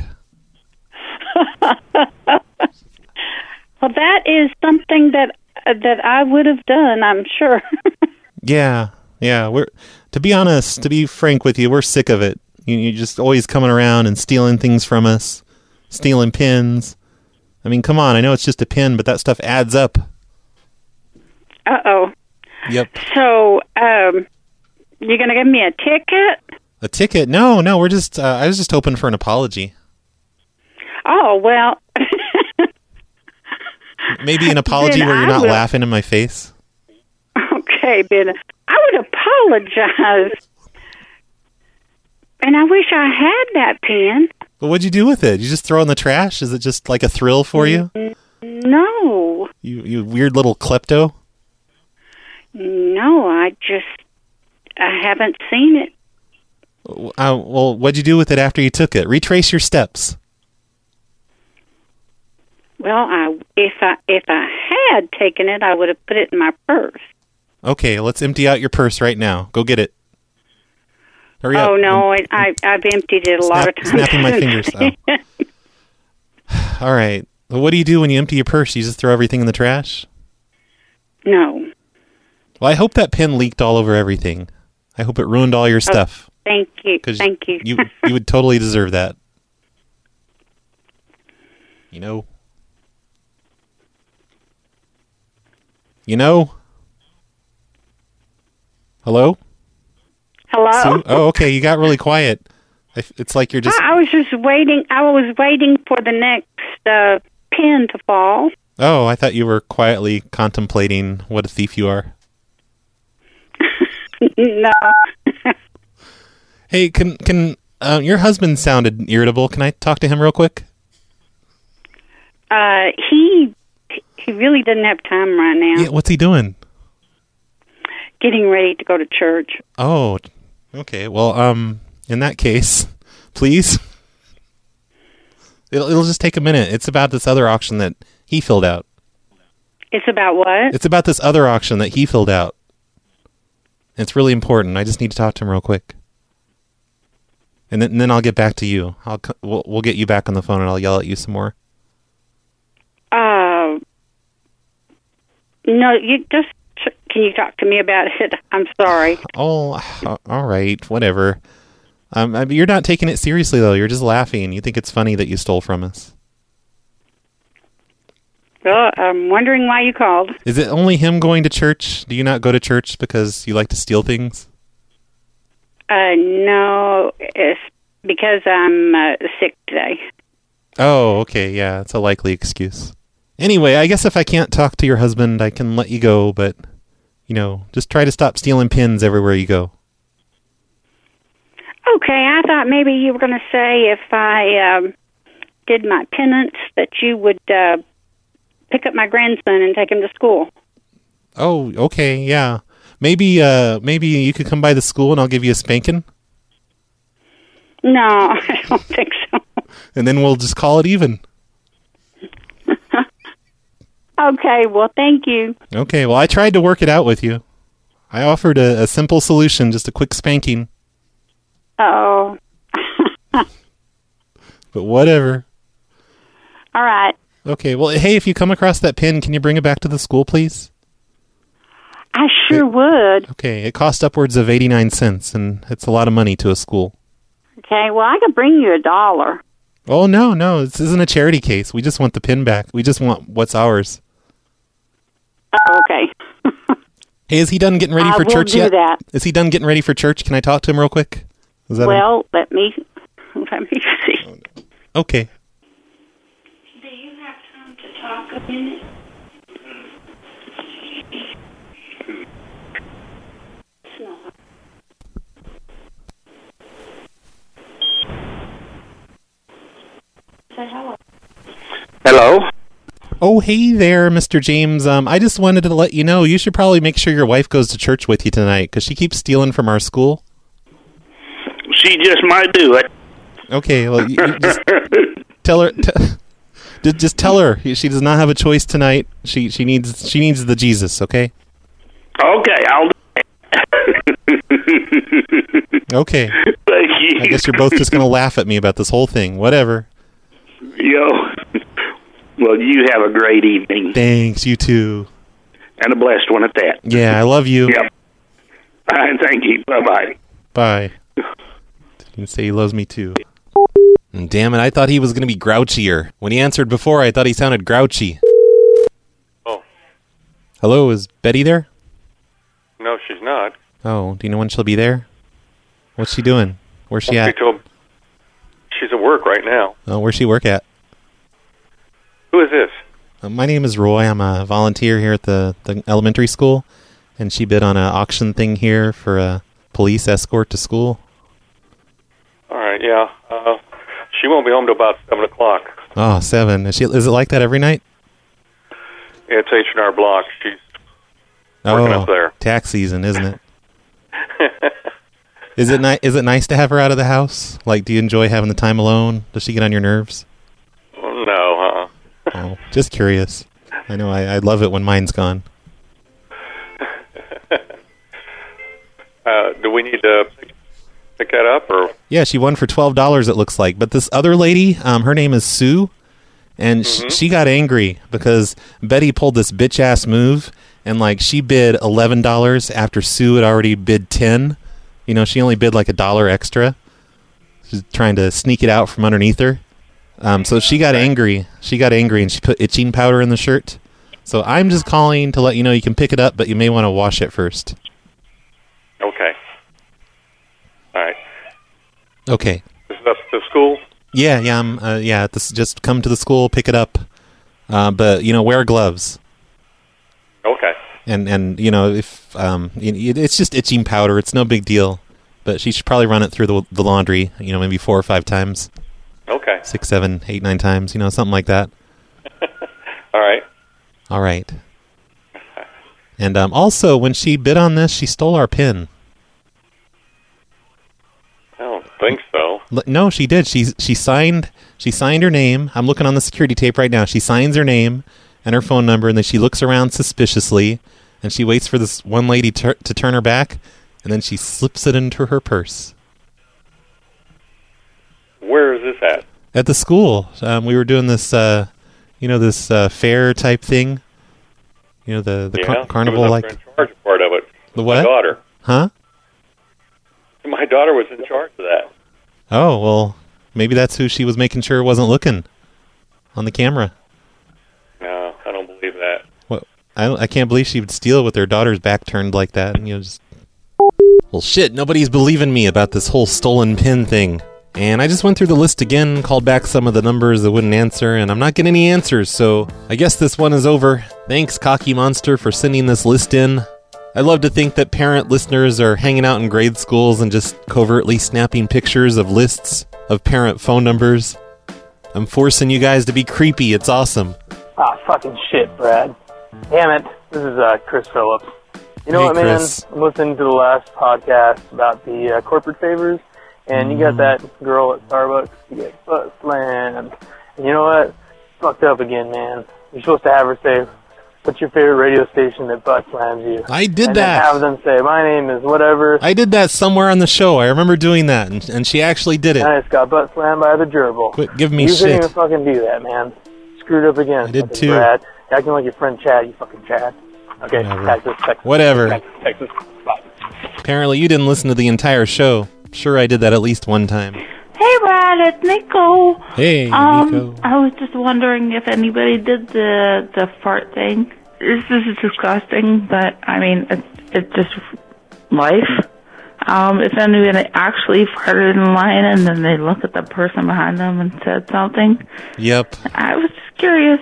Well, that is something that I would have done, I'm sure. Yeah. To be frank with you, we're sick of it. You're just always coming around and stealing things from us, stealing pins. I mean, come on, I know it's just a pin, but that stuff adds up. Uh-oh. Yep. So, you're going to give me a ticket? A ticket? No, we're just, I was just hoping for an apology. Oh, well. Maybe an apology Then where you're I not will- laughing in my face. Okay, Ben, I would apologize. And I wish I had that pen. But what'd you do with it? You just throw it in the trash? Is it just like a thrill for you? No. You weird little klepto? No, I haven't seen it. Well, what'd you do with it after you took it? Retrace your steps. Well, if I had taken it, I would have put it in my purse. Okay, let's empty out your purse right now. Go get it. Hurry up. Oh no, I've emptied it a lot of times. Snapping my fingers. Oh. All right. Well, what do you do when you empty your purse? You just throw everything in the trash? No. Well, I hope that pen leaked all over everything. I hope it ruined all your stuff. Thank you. 'Cause Thank you. You would totally deserve that. You know? Hello? Hello? Sue? Oh, okay. You got really quiet. It's like you're just... I was just waiting. I was waiting for the next pin to fall. Oh, I thought you were quietly contemplating what a thief you are. No. Hey, can your husband sounded irritable. Can I talk to him real quick? He really doesn't have time right now. Yeah, what's he doing? Getting ready to go to church. Oh, okay. Well, in that case, please. It'll just take a minute. It's about this other auction that he filled out. It's about what? It's about this other auction that he filled out. It's really important. I just need to talk to him real quick. And then I'll get back to you. We'll get you back on the phone and I'll yell at you some more. No, can you talk to me about it? I'm sorry. Oh, all right. Whatever. You're not taking it seriously, though. You're just laughing. You think it's funny that you stole from us. Well, I'm wondering why you called. Is it only him going to church? Do you not go to church because you like to steal things? No, it's because I'm sick today. Oh, okay. Yeah, it's a likely excuse. Anyway, I guess if I can't talk to your husband, I can let you go, but, just try to stop stealing pins everywhere you go. Okay, I thought maybe you were going to say if I did my penance that you would pick up my grandson and take him to school. Oh, okay, yeah. Maybe you could come by the school and I'll give you a spanking? No, I don't think so. And then we'll just call it even. Okay, well, thank you. Okay, well, I tried to work it out with you. I offered a simple solution, just a quick spanking. Oh. But whatever. All right. Okay, well, hey, if you come across that pin, can you bring it back to the school, please? I sure would. Okay, it cost upwards of 89 cents, and it's a lot of money to a school. Okay, well, I could bring you $1. Oh, no, this isn't a charity case. We just want the pin back. We just want what's ours. Oh, okay. Hey, is he done getting ready for church yet? That. Is he done getting ready for church? Can I talk to him real quick? Is that let me see. Okay. Do you have time to talk a minute? Say hello. Hello? Oh, hey there, Mr. James. I just wanted to let you know, you should probably make sure your wife goes to church with you tonight, because she keeps stealing from our school. She just might do it. Okay, well, you just tell her. Just tell her she does not have a choice tonight. She needs the Jesus. Okay. Okay, I'll do it. Okay. Thank you. I guess you're both just gonna laugh at me about this whole thing. Whatever. Yo. Well, you have a great evening. Thanks. You too. And a blessed one at that. Yeah, I love you. Yep. All right, thank you. Bye-bye. Bye. Didn't say he loves me too. Damn it, I thought he was going to be grouchier. When he answered before, I thought he sounded grouchy. Oh. Hello, is Betty there? No, she's not. Oh, do you know when she'll be there? What's she doing? Where's she at? She's at work right now. Oh, where's she work at? Who is this? My name is Roy. I'm a volunteer here at the elementary school, and she bid on an auction thing here for a police escort to school. All right, yeah. She won't be home till about 7 o'clock. Oh, 7. Is it like that every night? It's H&R Block. She's working up there. Tax season, isn't it? Is it nice to have her out of the house? Like, do you enjoy having the time alone? Does she get on your nerves? No, Oh, just curious. I know I love it when mine's gone. Do we need to pick that up, or? Yeah, she won for $12, it looks like. But this other lady, her name is Sue, and she got angry because Betty pulled this bitch-ass move, and, like, she bid $11 after Sue had already bid $10. You know, she only bid, like, $1 extra. She's trying to sneak it out from underneath her. So she got angry. She got angry, and she put itching powder in the shirt. So I'm just calling to let you know you can pick it up, but you may want to wash it first. Okay. All right. Okay. This is up to school? Yeah. Just come to the school, pick it up. But, you know, wear gloves. Okay. And you know, if it's just itching powder, it's no big deal. But she should probably run it through the laundry, you know, maybe 4 or 5 times. Okay. 6, 7, 8, 9 times, you know, something like that. All right. All right. And also, when she bid on this, she stole our pin. I don't think so. No, she did. She signed her name. I'm looking on the security tape right now. She signs her name and her phone number, and then she looks around suspiciously, and she waits for this one lady to turn her back, and then she slips it into her purse. Where is this at? At the school. We were doing this, this fair type thing. You know, the carnival, like. In charge of part of it. The what? My daughter. Huh? My daughter was in charge of that. Oh, well, maybe that's who she was making sure wasn't looking on the camera. No, I don't believe that. What? I can't believe she would steal with her daughter's back turned like that. And, you know, just. Well, shit, nobody's believing me about this whole stolen pin thing. And I just went through the list again, called back some of the numbers that wouldn't answer, and I'm not getting any answers, so I guess this one is over. Thanks, Cocky Monster, for sending this list in. I love to think that parent listeners are hanging out in grade schools and just covertly snapping pictures of lists of parent phone numbers. I'm forcing you guys to be creepy. It's awesome. Ah, fucking shit, Brad. Damn it. This is Chris Phillips. You know Hey, what, man? Chris. I'm listening to the last podcast about the corporate favors. And you got that girl at Starbucks, you get butt slammed. And you know what? Fucked up again, man. You're supposed to have her say, what's your favorite radio station that butt slams you? I did and that. Then have them say, my name is whatever. I did that somewhere on the show. I remember doing that, and she actually did it. And I just got butt slammed by the gerbil. Quit giving me you shit. couldn't even fucking do that, man. Screwed up again. I did fucking too. Brad. Acting like your friend Chad, you fucking Chad. Okay, Whatever. Texas. Whatever. Texas. Bye. Apparently you didn't listen to the entire show. Sure, I did that at least one time. Hey, Brad, it's Nico. Hey, Nico. I was just wondering if anybody did the fart thing. This is disgusting, but I mean, it's just life. If anybody actually farted in line and then they look at the person behind them and said something. Yep. I was just curious.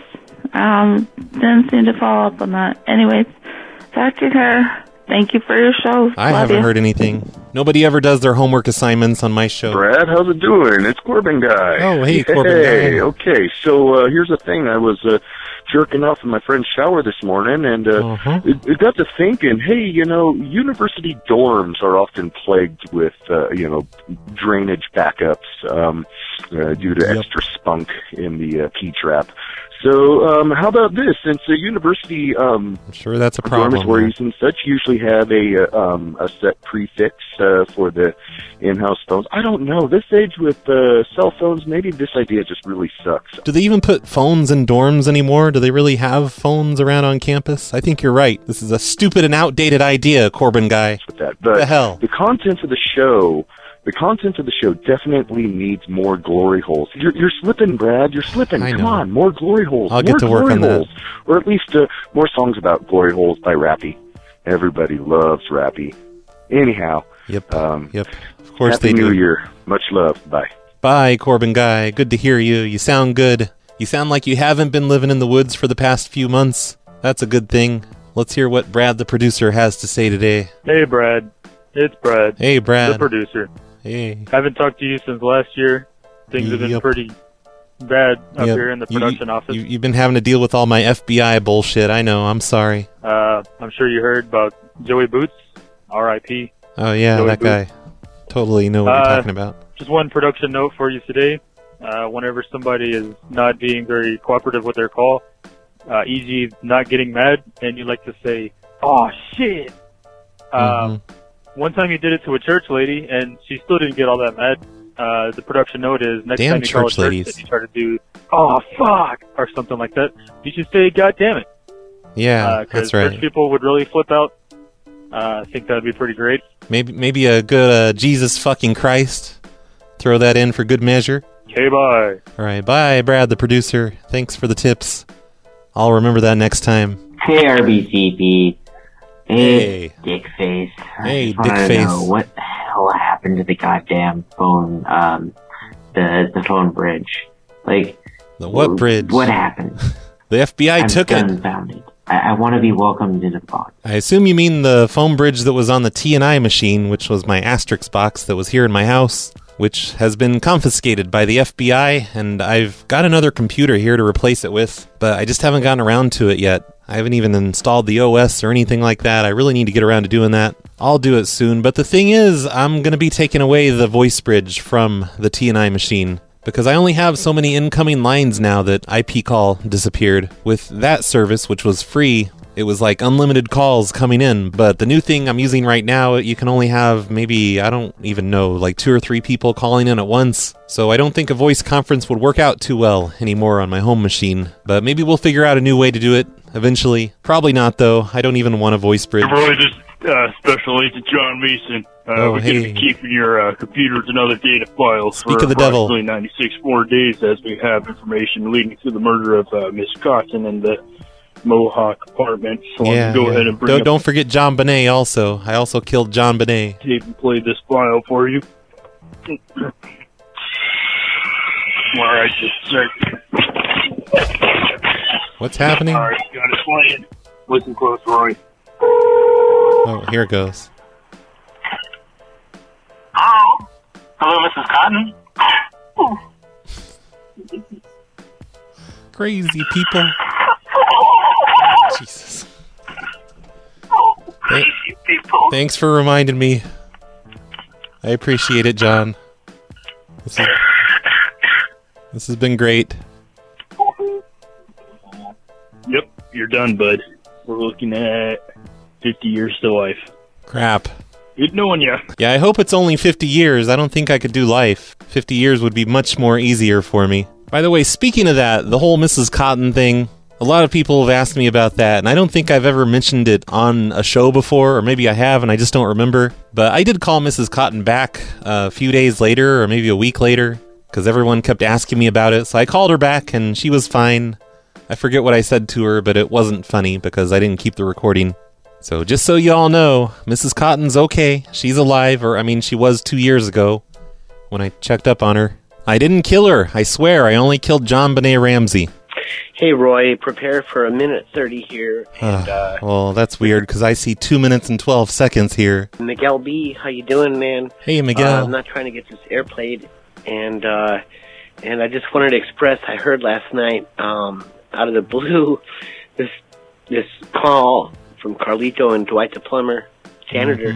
Didn't seem to follow up on that. Anyways, talk to her. Thank you for your show. I Love haven't you. heard anything. Nobody ever does their homework assignments on my show. Brad, how's it doing? It's Corbin Guy. Oh, hey, Corbin Hey, Guy. okay. So here's the thing. I was jerking off in my friend's shower this morning, and it got to thinking, hey, you know, university dorms are often plagued with, drainage backups due to extra spunk in the P-trap. So how about this? Since the university I'm sure that's a problem. dormitories and such usually have a set prefix for the in-house phones. I don't know. This age with cell phones, maybe this idea just really sucks. Do they even put phones in dorms anymore? Do they really have phones around on campus? I think you're right. This is a stupid and outdated idea, Corbin Guy. With that. What the hell? The content of the show definitely needs more glory holes. You're slipping, Brad. You're slipping. I Come know. on, more glory holes. I'll more get to work glory on that. holes. Or at least more songs about glory holes by Rappy. Everybody loves Rappy. Anyhow. Yep. Of course Happy they do. New Year. Much love. Bye. Bye, Corbin Guy. Good to hear you. You sound good. You sound like you haven't been living in the woods for the past few months. That's a good thing. Let's hear what Brad, the producer, has to say today. Hey, Brad. It's Brad. Hey, Brad. The producer. Hey. Haven't talked to you since last year. Things have been pretty bad up here in the production office. You've been having to deal with all my FBI bullshit. I know. I'm sorry. I'm sure you heard about Joey Boots, R.I.P. Oh, yeah, Joey that Boots. guy. Totally know what you're talking about. Just one production note for you today. Whenever somebody is not being very cooperative with their call, e.g. not getting mad, and you like to say, "Oh, shit." One time you did it to a church lady, and she still didn't get all that mad. The production note is, next Damn time you call a church church ladies. and you try to do, "Oh, fuck," or something like that, you should say, "God damn it." Yeah, that's right. Church people would really flip out. I think that would be pretty great. Maybe a good Jesus fucking Christ. Throw that in for good measure. Okay, bye. All right, bye, Brad, the producer. Thanks for the tips. I'll remember that next time. Hey, RBCP. Hey, Dickface. Hey, I just wanna Dickface. know what the hell happened to the goddamn phone, the phone bridge? Like, the what bridge? What happened? The FBI took it. Dumbfounded. I want to be welcomed in a box. I assume you mean the phone bridge that was on the T&I machine, which was my Asterix box that was here in my house, which has been confiscated by the FBI, and I've got another computer here to replace it with, but I just haven't gotten around to it yet. I haven't even installed the OS or anything like that. I really need to get around to doing that. I'll do it soon, but the thing is, I'm going to be taking away the voice bridge from the T&I machine, because I only have so many incoming lines now that IP call disappeared. With that service, which was free, it was like unlimited calls coming in, but the new thing I'm using right now, you can only have maybe, I don't even know, like 2 or 3 people calling in at once. So I don't think a voice conference would work out too well anymore on my home machine. But maybe we'll figure out a new way to do it eventually. Probably not, though. I don't even want a voice bridge. Roy, this Special Agent John Mason. We're going to be keeping your computers and other data files Speak for of the devil. approximately 96 more days as we have information leading to the murder of Miss Cotton and the Mohawk apartment. So Yeah, go ahead yeah. and bring Don't forget John Bonet also. I also killed John Bonet. tape and play this file for you. Alright, just What's happening? Alright, got it playing. Listen close, Roy. Oh, here it goes. Hello, Mrs. Cotton. Crazy people. Jesus. Thanks for reminding me. I appreciate it, John. This has been great. Yep, you're done, bud. We're looking at 50 years to life. Crap. Good knowing ya. Yeah, I hope it's only 50 years. I don't think I could do life. 50 years would be much more easier for me. By the way, speaking of that, the whole Mrs. Cotton thing, a lot of people have asked me about that, and I don't think I've ever mentioned it on a show before, or maybe I have and I just don't remember. But I did call Mrs. Cotton back a few days later, or maybe a week later, because everyone kept asking me about it. So I called her back, and she was fine. I forget what I said to her, but it wasn't funny because I didn't keep the recording. So just so you all know, Mrs. Cotton's okay. She's alive, or I mean, she was 2 years ago when I checked up on her. I didn't kill her. I swear, I only killed John Bonet Ramsey. Hey, Roy, prepare for a minute 30 here. And, Well, that's weird because I see 2 minutes and 12 seconds here. Miguel B., how you doing, man? Hey, Miguel. I'm not trying to get this airplayed, and I just wanted to express, I heard last night, out of the blue, this call from Carlito and Dwight the plumber, janitor,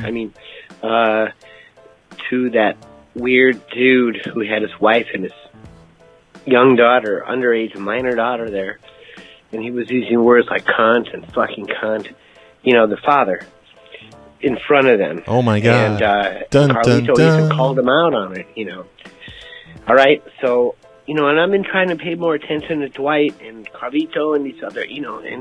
to that weird dude who had his wife and his young daughter, underage minor daughter there, and he was using words like cunt and fucking cunt, the father, in front of them. Oh my God. And dun, Carlito even dun. called him out on it, All right, so, and I've been trying to pay more attention to Dwight and Carlito and these other,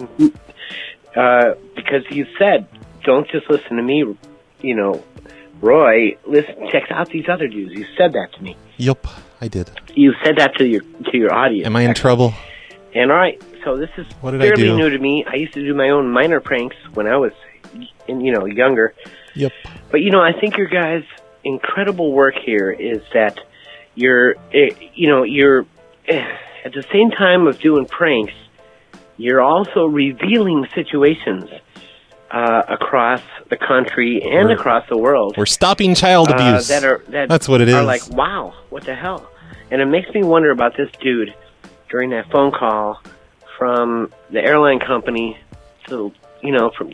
because you said, don't just listen to me, Roy, check out these other dudes. You said that to me. Yup, I did. You said that to your audience. Am I in trouble? And all right, so this is What did I fairly do? new to me. I used to do my own minor pranks when I was, younger. Yep. But I think your guys' incredible work here is that you're at the same time of doing pranks, you're also revealing situations across the country and across the world. We're stopping child abuse. That's what it is. Are like, wow, what the hell? And it makes me wonder about this dude during that phone call from the airline company to, from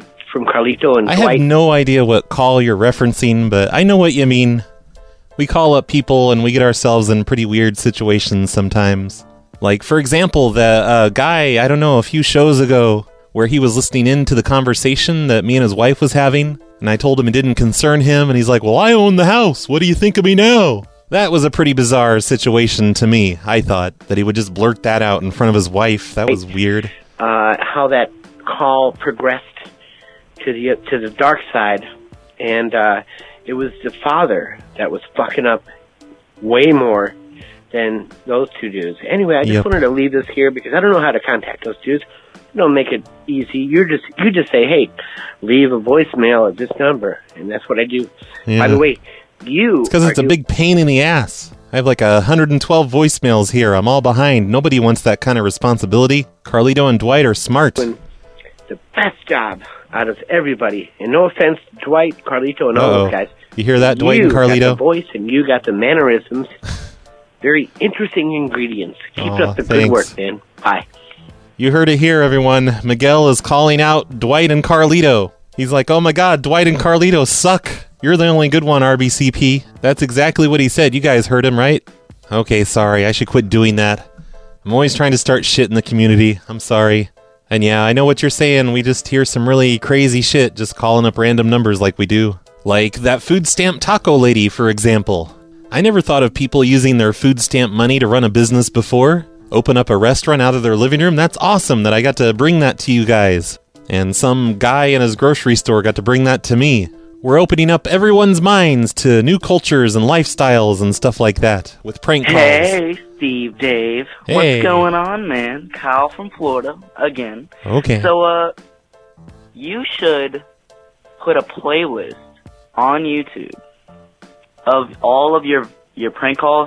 Carlito and I Dwight. have no idea what call you're referencing, but I know what you mean. We call up people and we get ourselves in pretty weird situations sometimes. Like, for example, the guy, I don't know, a few shows ago, where he was listening in to the conversation that me and his wife was having, and I told him it didn't concern him, and he's like, well, I own the house. What do you think of me now? That was a pretty bizarre situation to me, I thought, that he would just blurt that out in front of his wife. That was weird. How that call progressed to the dark side, and it was the father that was fucking up way more than those two dudes. Anyway, I just wanted to leave this here because I don't know how to contact those dudes. Don't make it easy. You just say, hey, leave a voicemail at this number, and that's what I do. Yeah. By the way, it's because it's a big pain in the ass. I have like 112 voicemails here. I'm all behind. Nobody wants that kind of responsibility. Carlito and Dwight are smart. The best job out of everybody. And no offense to Dwight, Carlito, and all those guys. You hear that, Dwight and Carlito? You got the voice, and you got the mannerisms. Very interesting ingredients. Keep up the good work, man. Bye. You heard it here, everyone. Miguel is calling out Dwight and Carlito. He's like, oh my god, Dwight and Carlito suck. You're the only good one, RBCP. That's exactly what he said. You guys heard him, right? Okay, sorry. I should quit doing that. I'm always trying to start shit in the community. I'm sorry. And yeah, I know what you're saying. We just hear some really crazy shit just calling up random numbers like we do. Like that food stamp taco lady, for example. I never thought of people using their food stamp money to run a business before. Open up a restaurant out of their living room. That's awesome that I got to bring that to you guys. And some guy in his grocery store got to bring that to me. We're opening up everyone's minds to new cultures and lifestyles and stuff like that with prank calls. Hey, Steve, Dave. Hey. What's going on, man? Kyle from Florida, again. Okay. So, you should put a playlist on YouTube of all of your prank calls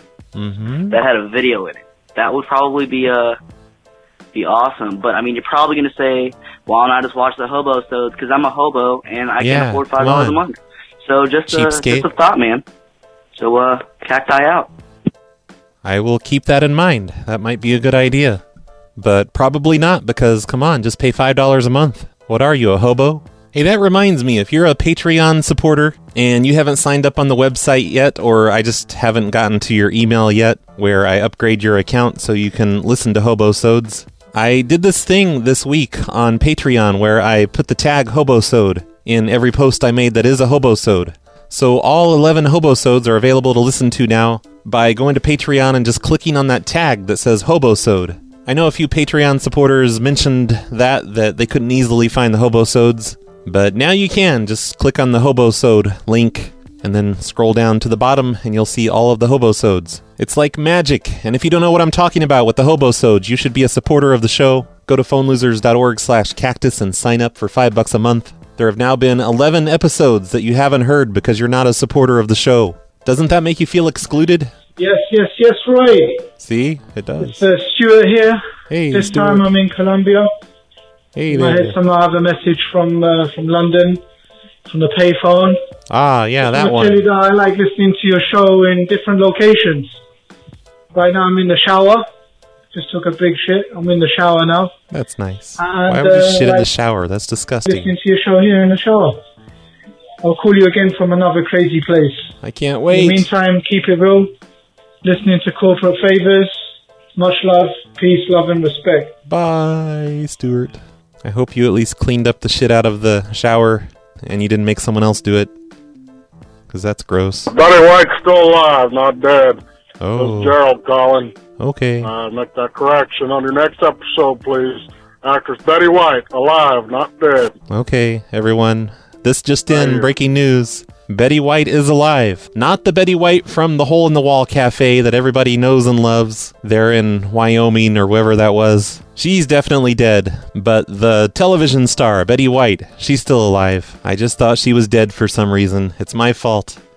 that had a video in it. That would probably be awesome. But, I mean, you're probably going to say, why not just watch the hobo episodes? Because I'm a hobo, and I can afford $5 a month. So, just a thought, man. So, cacti out. I will keep that in mind. That might be a good idea. But probably not, because, come on, just pay $5 a month. What are you, a hobo? Hey, that reminds me, if you're a Patreon supporter and you haven't signed up on the website yet, or I just haven't gotten to your email yet where I upgrade your account so you can listen to Hobosodes, I did this thing this week on Patreon where I put the tag Hobosode in every post I made that is a Hobosode. So all 11 Hobosodes are available to listen to now by going to Patreon and just clicking on that tag that says Hobosode. I know a few Patreon supporters mentioned that they couldn't easily find the Hobosodes. But now you can. Just click on the Hobosode link and then scroll down to the bottom and you'll see all of the Hobosodes. It's like magic. And if you don't know what I'm talking about with the Hobosodes, you should be a supporter of the show. Go to phonelosers.org/cactus and sign up for $5 a month. There have now been 11 episodes that you haven't heard because you're not a supporter of the show. Doesn't that make you feel excluded? Yes, Roy. See? It does. It's Stuart here. Hey, this Stuart. time I'm in Colombia. Hey I there. had I have a message from London, from the payphone. Ah, yeah, that I one. tell you that I like listening to your show in different locations. Right now I'm in the shower. Just took a big shit. I'm in the shower now. That's nice. And, Why would you shit in the shower? That's disgusting. Listening to your show here in the shower. I'll call you again from another crazy place. I can't wait. In the meantime, keep it real. Listening to Corporate Favors. Much love, peace, love, and respect. Bye, Stuart. I hope you at least cleaned up the shit out of the shower and you didn't make someone else do it. Because that's gross. Betty White's still alive, not dead. Oh. This is Gerald calling. Okay. Make that correction on your next episode, please. Actress Betty White, alive, not dead. Okay, everyone. This just in, breaking news. Betty White is alive. Not the Betty White from the Hole in the Wall Cafe that everybody knows and loves. There in Wyoming or wherever that was. She's definitely dead. But the television star, Betty White, she's still alive. I just thought she was dead for some reason. It's my fault.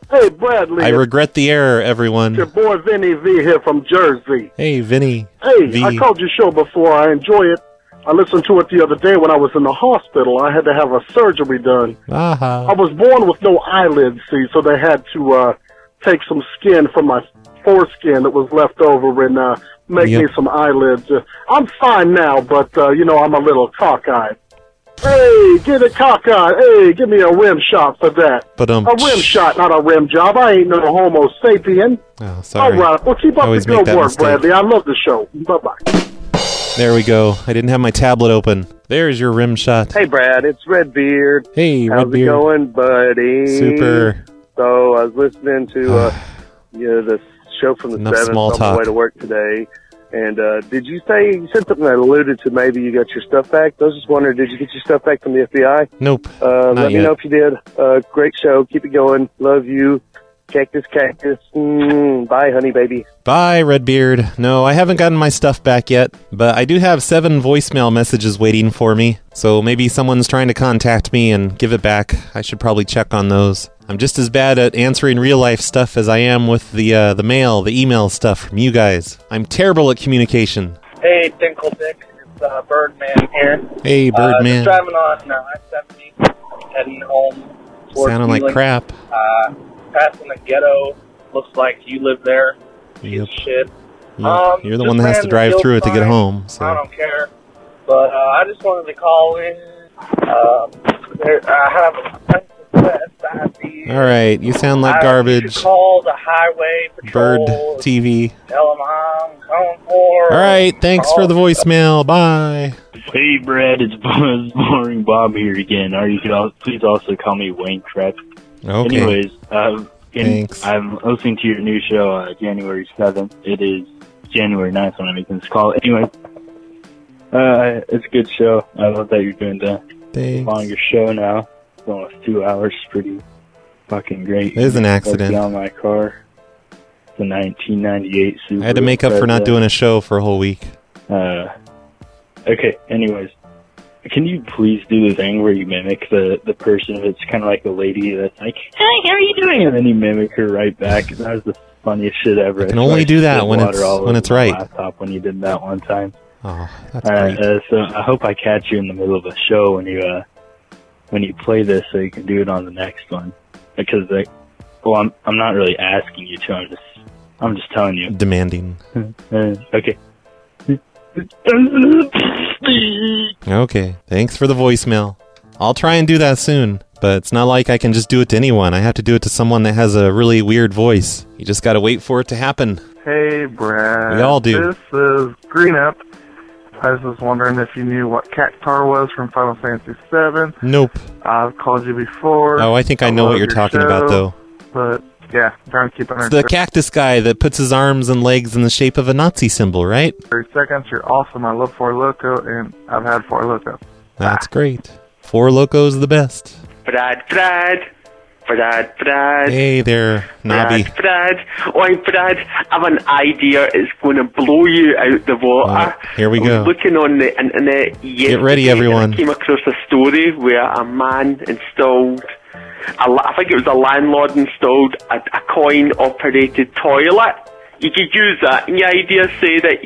Hey, Bradley. I regret the error, everyone. Your boy Vinny V here from Jersey. Hey, Vinny. Hey, V. I called your show before. I enjoy it. I listened to it the other day when I was in the hospital. I had to have a surgery done. I was born with no eyelids, see, so they had to take some skin from my foreskin that was left over and make me some eyelids. I'm fine now, but, I'm a little cockeyed. Hey, get it cockeyed. Hey, give me a rim shot for that. A rim shot, not a rim job. I ain't no homo sapien. Oh, sorry. All right, well, keep up the good work, Bradley. I love the show. Bye-bye. There we go. I didn't have my tablet open. There's your rim shot. Hey, Brad, it's Redbeard. Hey, How's Redbeard. it going, buddy? Super. So I was listening to the show from the Enough 7th small on talk. my way to work today. And you said something that alluded to maybe you got your stuff back. I was just wondering, did you get your stuff back from the FBI? Nope. Let not me yet. know if you did. Great show. Keep it going. Love you. Cactus. Bye, honey baby. Bye, Redbeard. No, I haven't gotten my stuff back yet, but I do have 7 voicemail messages waiting for me, so maybe someone's trying to contact me and give it back. I should probably check on those. I'm just as bad at answering real-life stuff as I am with the mail, the email stuff from you guys. I'm terrible at communication. Hey, Dinkle Dick, it's Birdman here. Hey, Birdman. Just driving on I-70, heading home. towards Sounding like Wheeling. crap. Passing the ghetto. Looks like you live there. Yep. Shit. You're the one that has to drive through it to get home. I So don't care. But I just wanted to call in. I have a all right, you sound like You garbage. should call the highway Bird patrol. TV. Tell them I'm coming for. All right, thanks for the voicemail. Bye. Hey, Brad, it's Boring Bob here again. Or you could please also call me Wayne Trek. Okay. Anyways, Thanks. I'm listening to your new show January 7th. It is January 9th when I'm making this call. Anyway, it's a good show. I love that you're doing the longer show now. It's almost 2 hours. Pretty fucking great. It is an accident. On my car. It's a 1998 Subaru. I had to make up for not doing a show for a whole week. Okay, anyways. Can you please do the thing where you mimic the person? It's kind of like a lady that's like, hey, how are you doing? And then you mimic her right back. That was the funniest shit ever. I can only do that when it's right. Laptop when you did that one time. Oh, that's great. So I hope I catch you in the middle of a show when you play this, so you can do it on the next one. Because I'm not really asking you to. I'm just telling you. Demanding. Okay. Okay, thanks for the voicemail. I'll try and do that soon, but it's not like I can just do it to anyone. I have to do it to someone that has a really weird voice. You just gotta wait for it to happen. Hey, Brad. We all do. This is Green Up. I was just wondering if you knew what Cactar was from Final Fantasy VII. Nope. I've called you before. Oh, I think I know what love you're your talking about, show, though. But, yeah, I'm trying to keep it It's the cactus guy that puts his arms and legs in the shape of a Nazi symbol, right? 30 seconds. You're awesome. I love Four Loko, and I've had Four Loko. That's great. Four Loco's the best. Brad. Hey there, Nobby. Brad. Oi, Brad, I have an idea. It's going to blow you out the water. Here we I go. was looking on the internet yesterday. Get ready, everyone. And I came across a story where a man installed, I think it was a landlord installed a coin-operated toilet. You could use that in your idea. Say that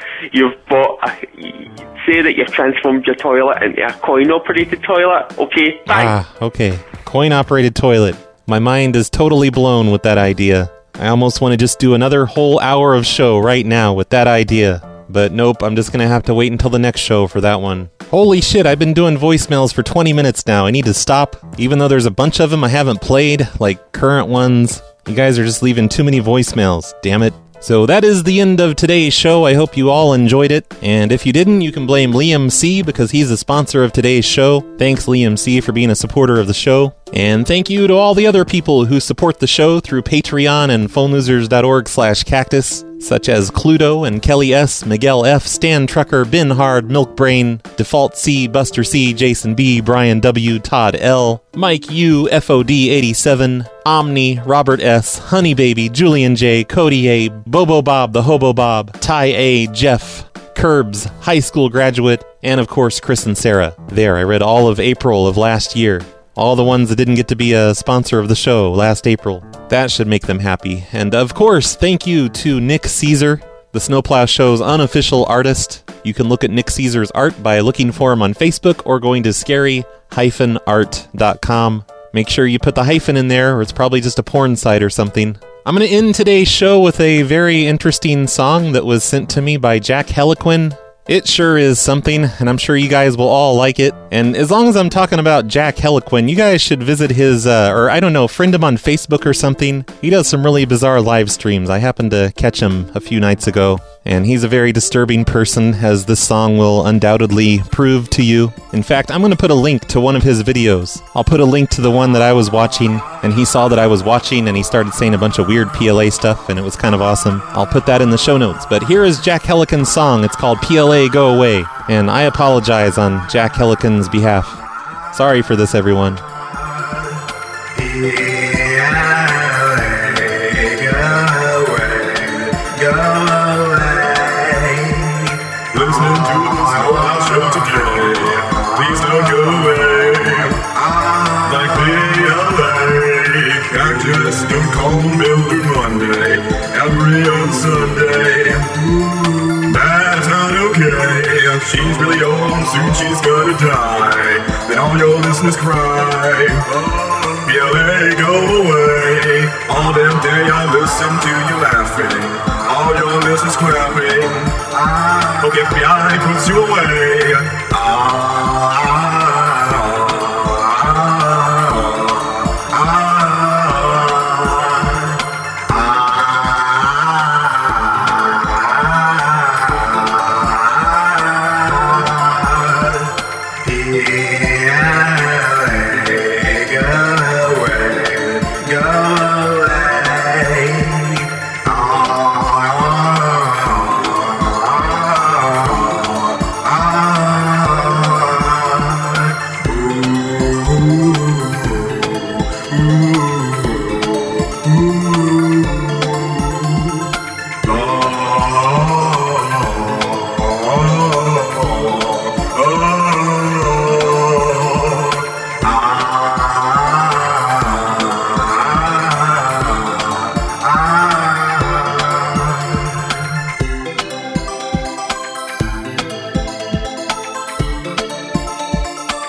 you've transformed your toilet into a coin-operated toilet. Okay, bye. Okay. Coin-operated toilet. My mind is totally blown with that idea. I almost want to just do another whole hour of show right now with that idea. But nope, I'm just going to have to wait until the next show for that one. Holy shit, I've been doing voicemails for 20 minutes now. I need to stop. Even though there's a bunch of them I haven't played, like current ones. You guys are just leaving too many voicemails. Damn it. So that is the end of today's show. I hope you all enjoyed it. And if you didn't, you can blame Liam C. because he's the sponsor of today's show. Thanks, Liam C., for being a supporter of the show. And thank you to all the other people who support the show through Patreon and phonelosers.org/cactus, such as Cluedo and Kelly S., Miguel F., Stan Trucker, Ben Hard, Milkbrain, Default C, Buster C, Jason B, Brian W, Todd L, Mike U, FOD87, Omni, Robert S, Honey Baby, Julian J, Cody A, Bobo Bob, the Hobo Bob, Ty A, Jeff, Curbs, High School Graduate, and of course Chris and Sarah. There, I read all of April of last year. All the ones that didn't get to be a sponsor of the show last April. That should make them happy. And of course, thank you to Nick Caesar, the Snowplow Show's unofficial artist. You can look at Nick Caesar's art by looking for him on Facebook or going to scary-art.com. Make sure you put the hyphen in there, or it's probably just a porn site or something. I'm going to end today's show with a very interesting song that was sent to me by Jack Heliquin. It sure is something, and I'm sure you guys will all like it. And as long as I'm talking about Jack Heliquin, you guys should visit his, friend him on Facebook or something. He does some really bizarre live streams. I happened to catch him a few nights ago, and he's a very disturbing person, as this song will undoubtedly prove to you. In fact, I'm going to put a link to one of his videos. I'll put a link to the one that I was watching, and he saw that I was watching, and he started saying a bunch of weird PLA stuff, and it was kind of awesome. I'll put that in the show notes. But here is Jack Heliquin's song. It's called PLA Go Away, and I apologize on Jack Heliquin's behalf. Sorry for this, everyone. Don't call me every Monday, every other Sunday. That's not okay. She's really old, soon she's gonna die. Then all your listeners cry. PLA, go away. All damn day I listen to you laughing. All your listeners clapping. Hope FBI puts you away.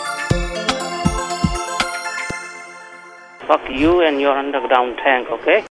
Fuck you and your underground tank, okay?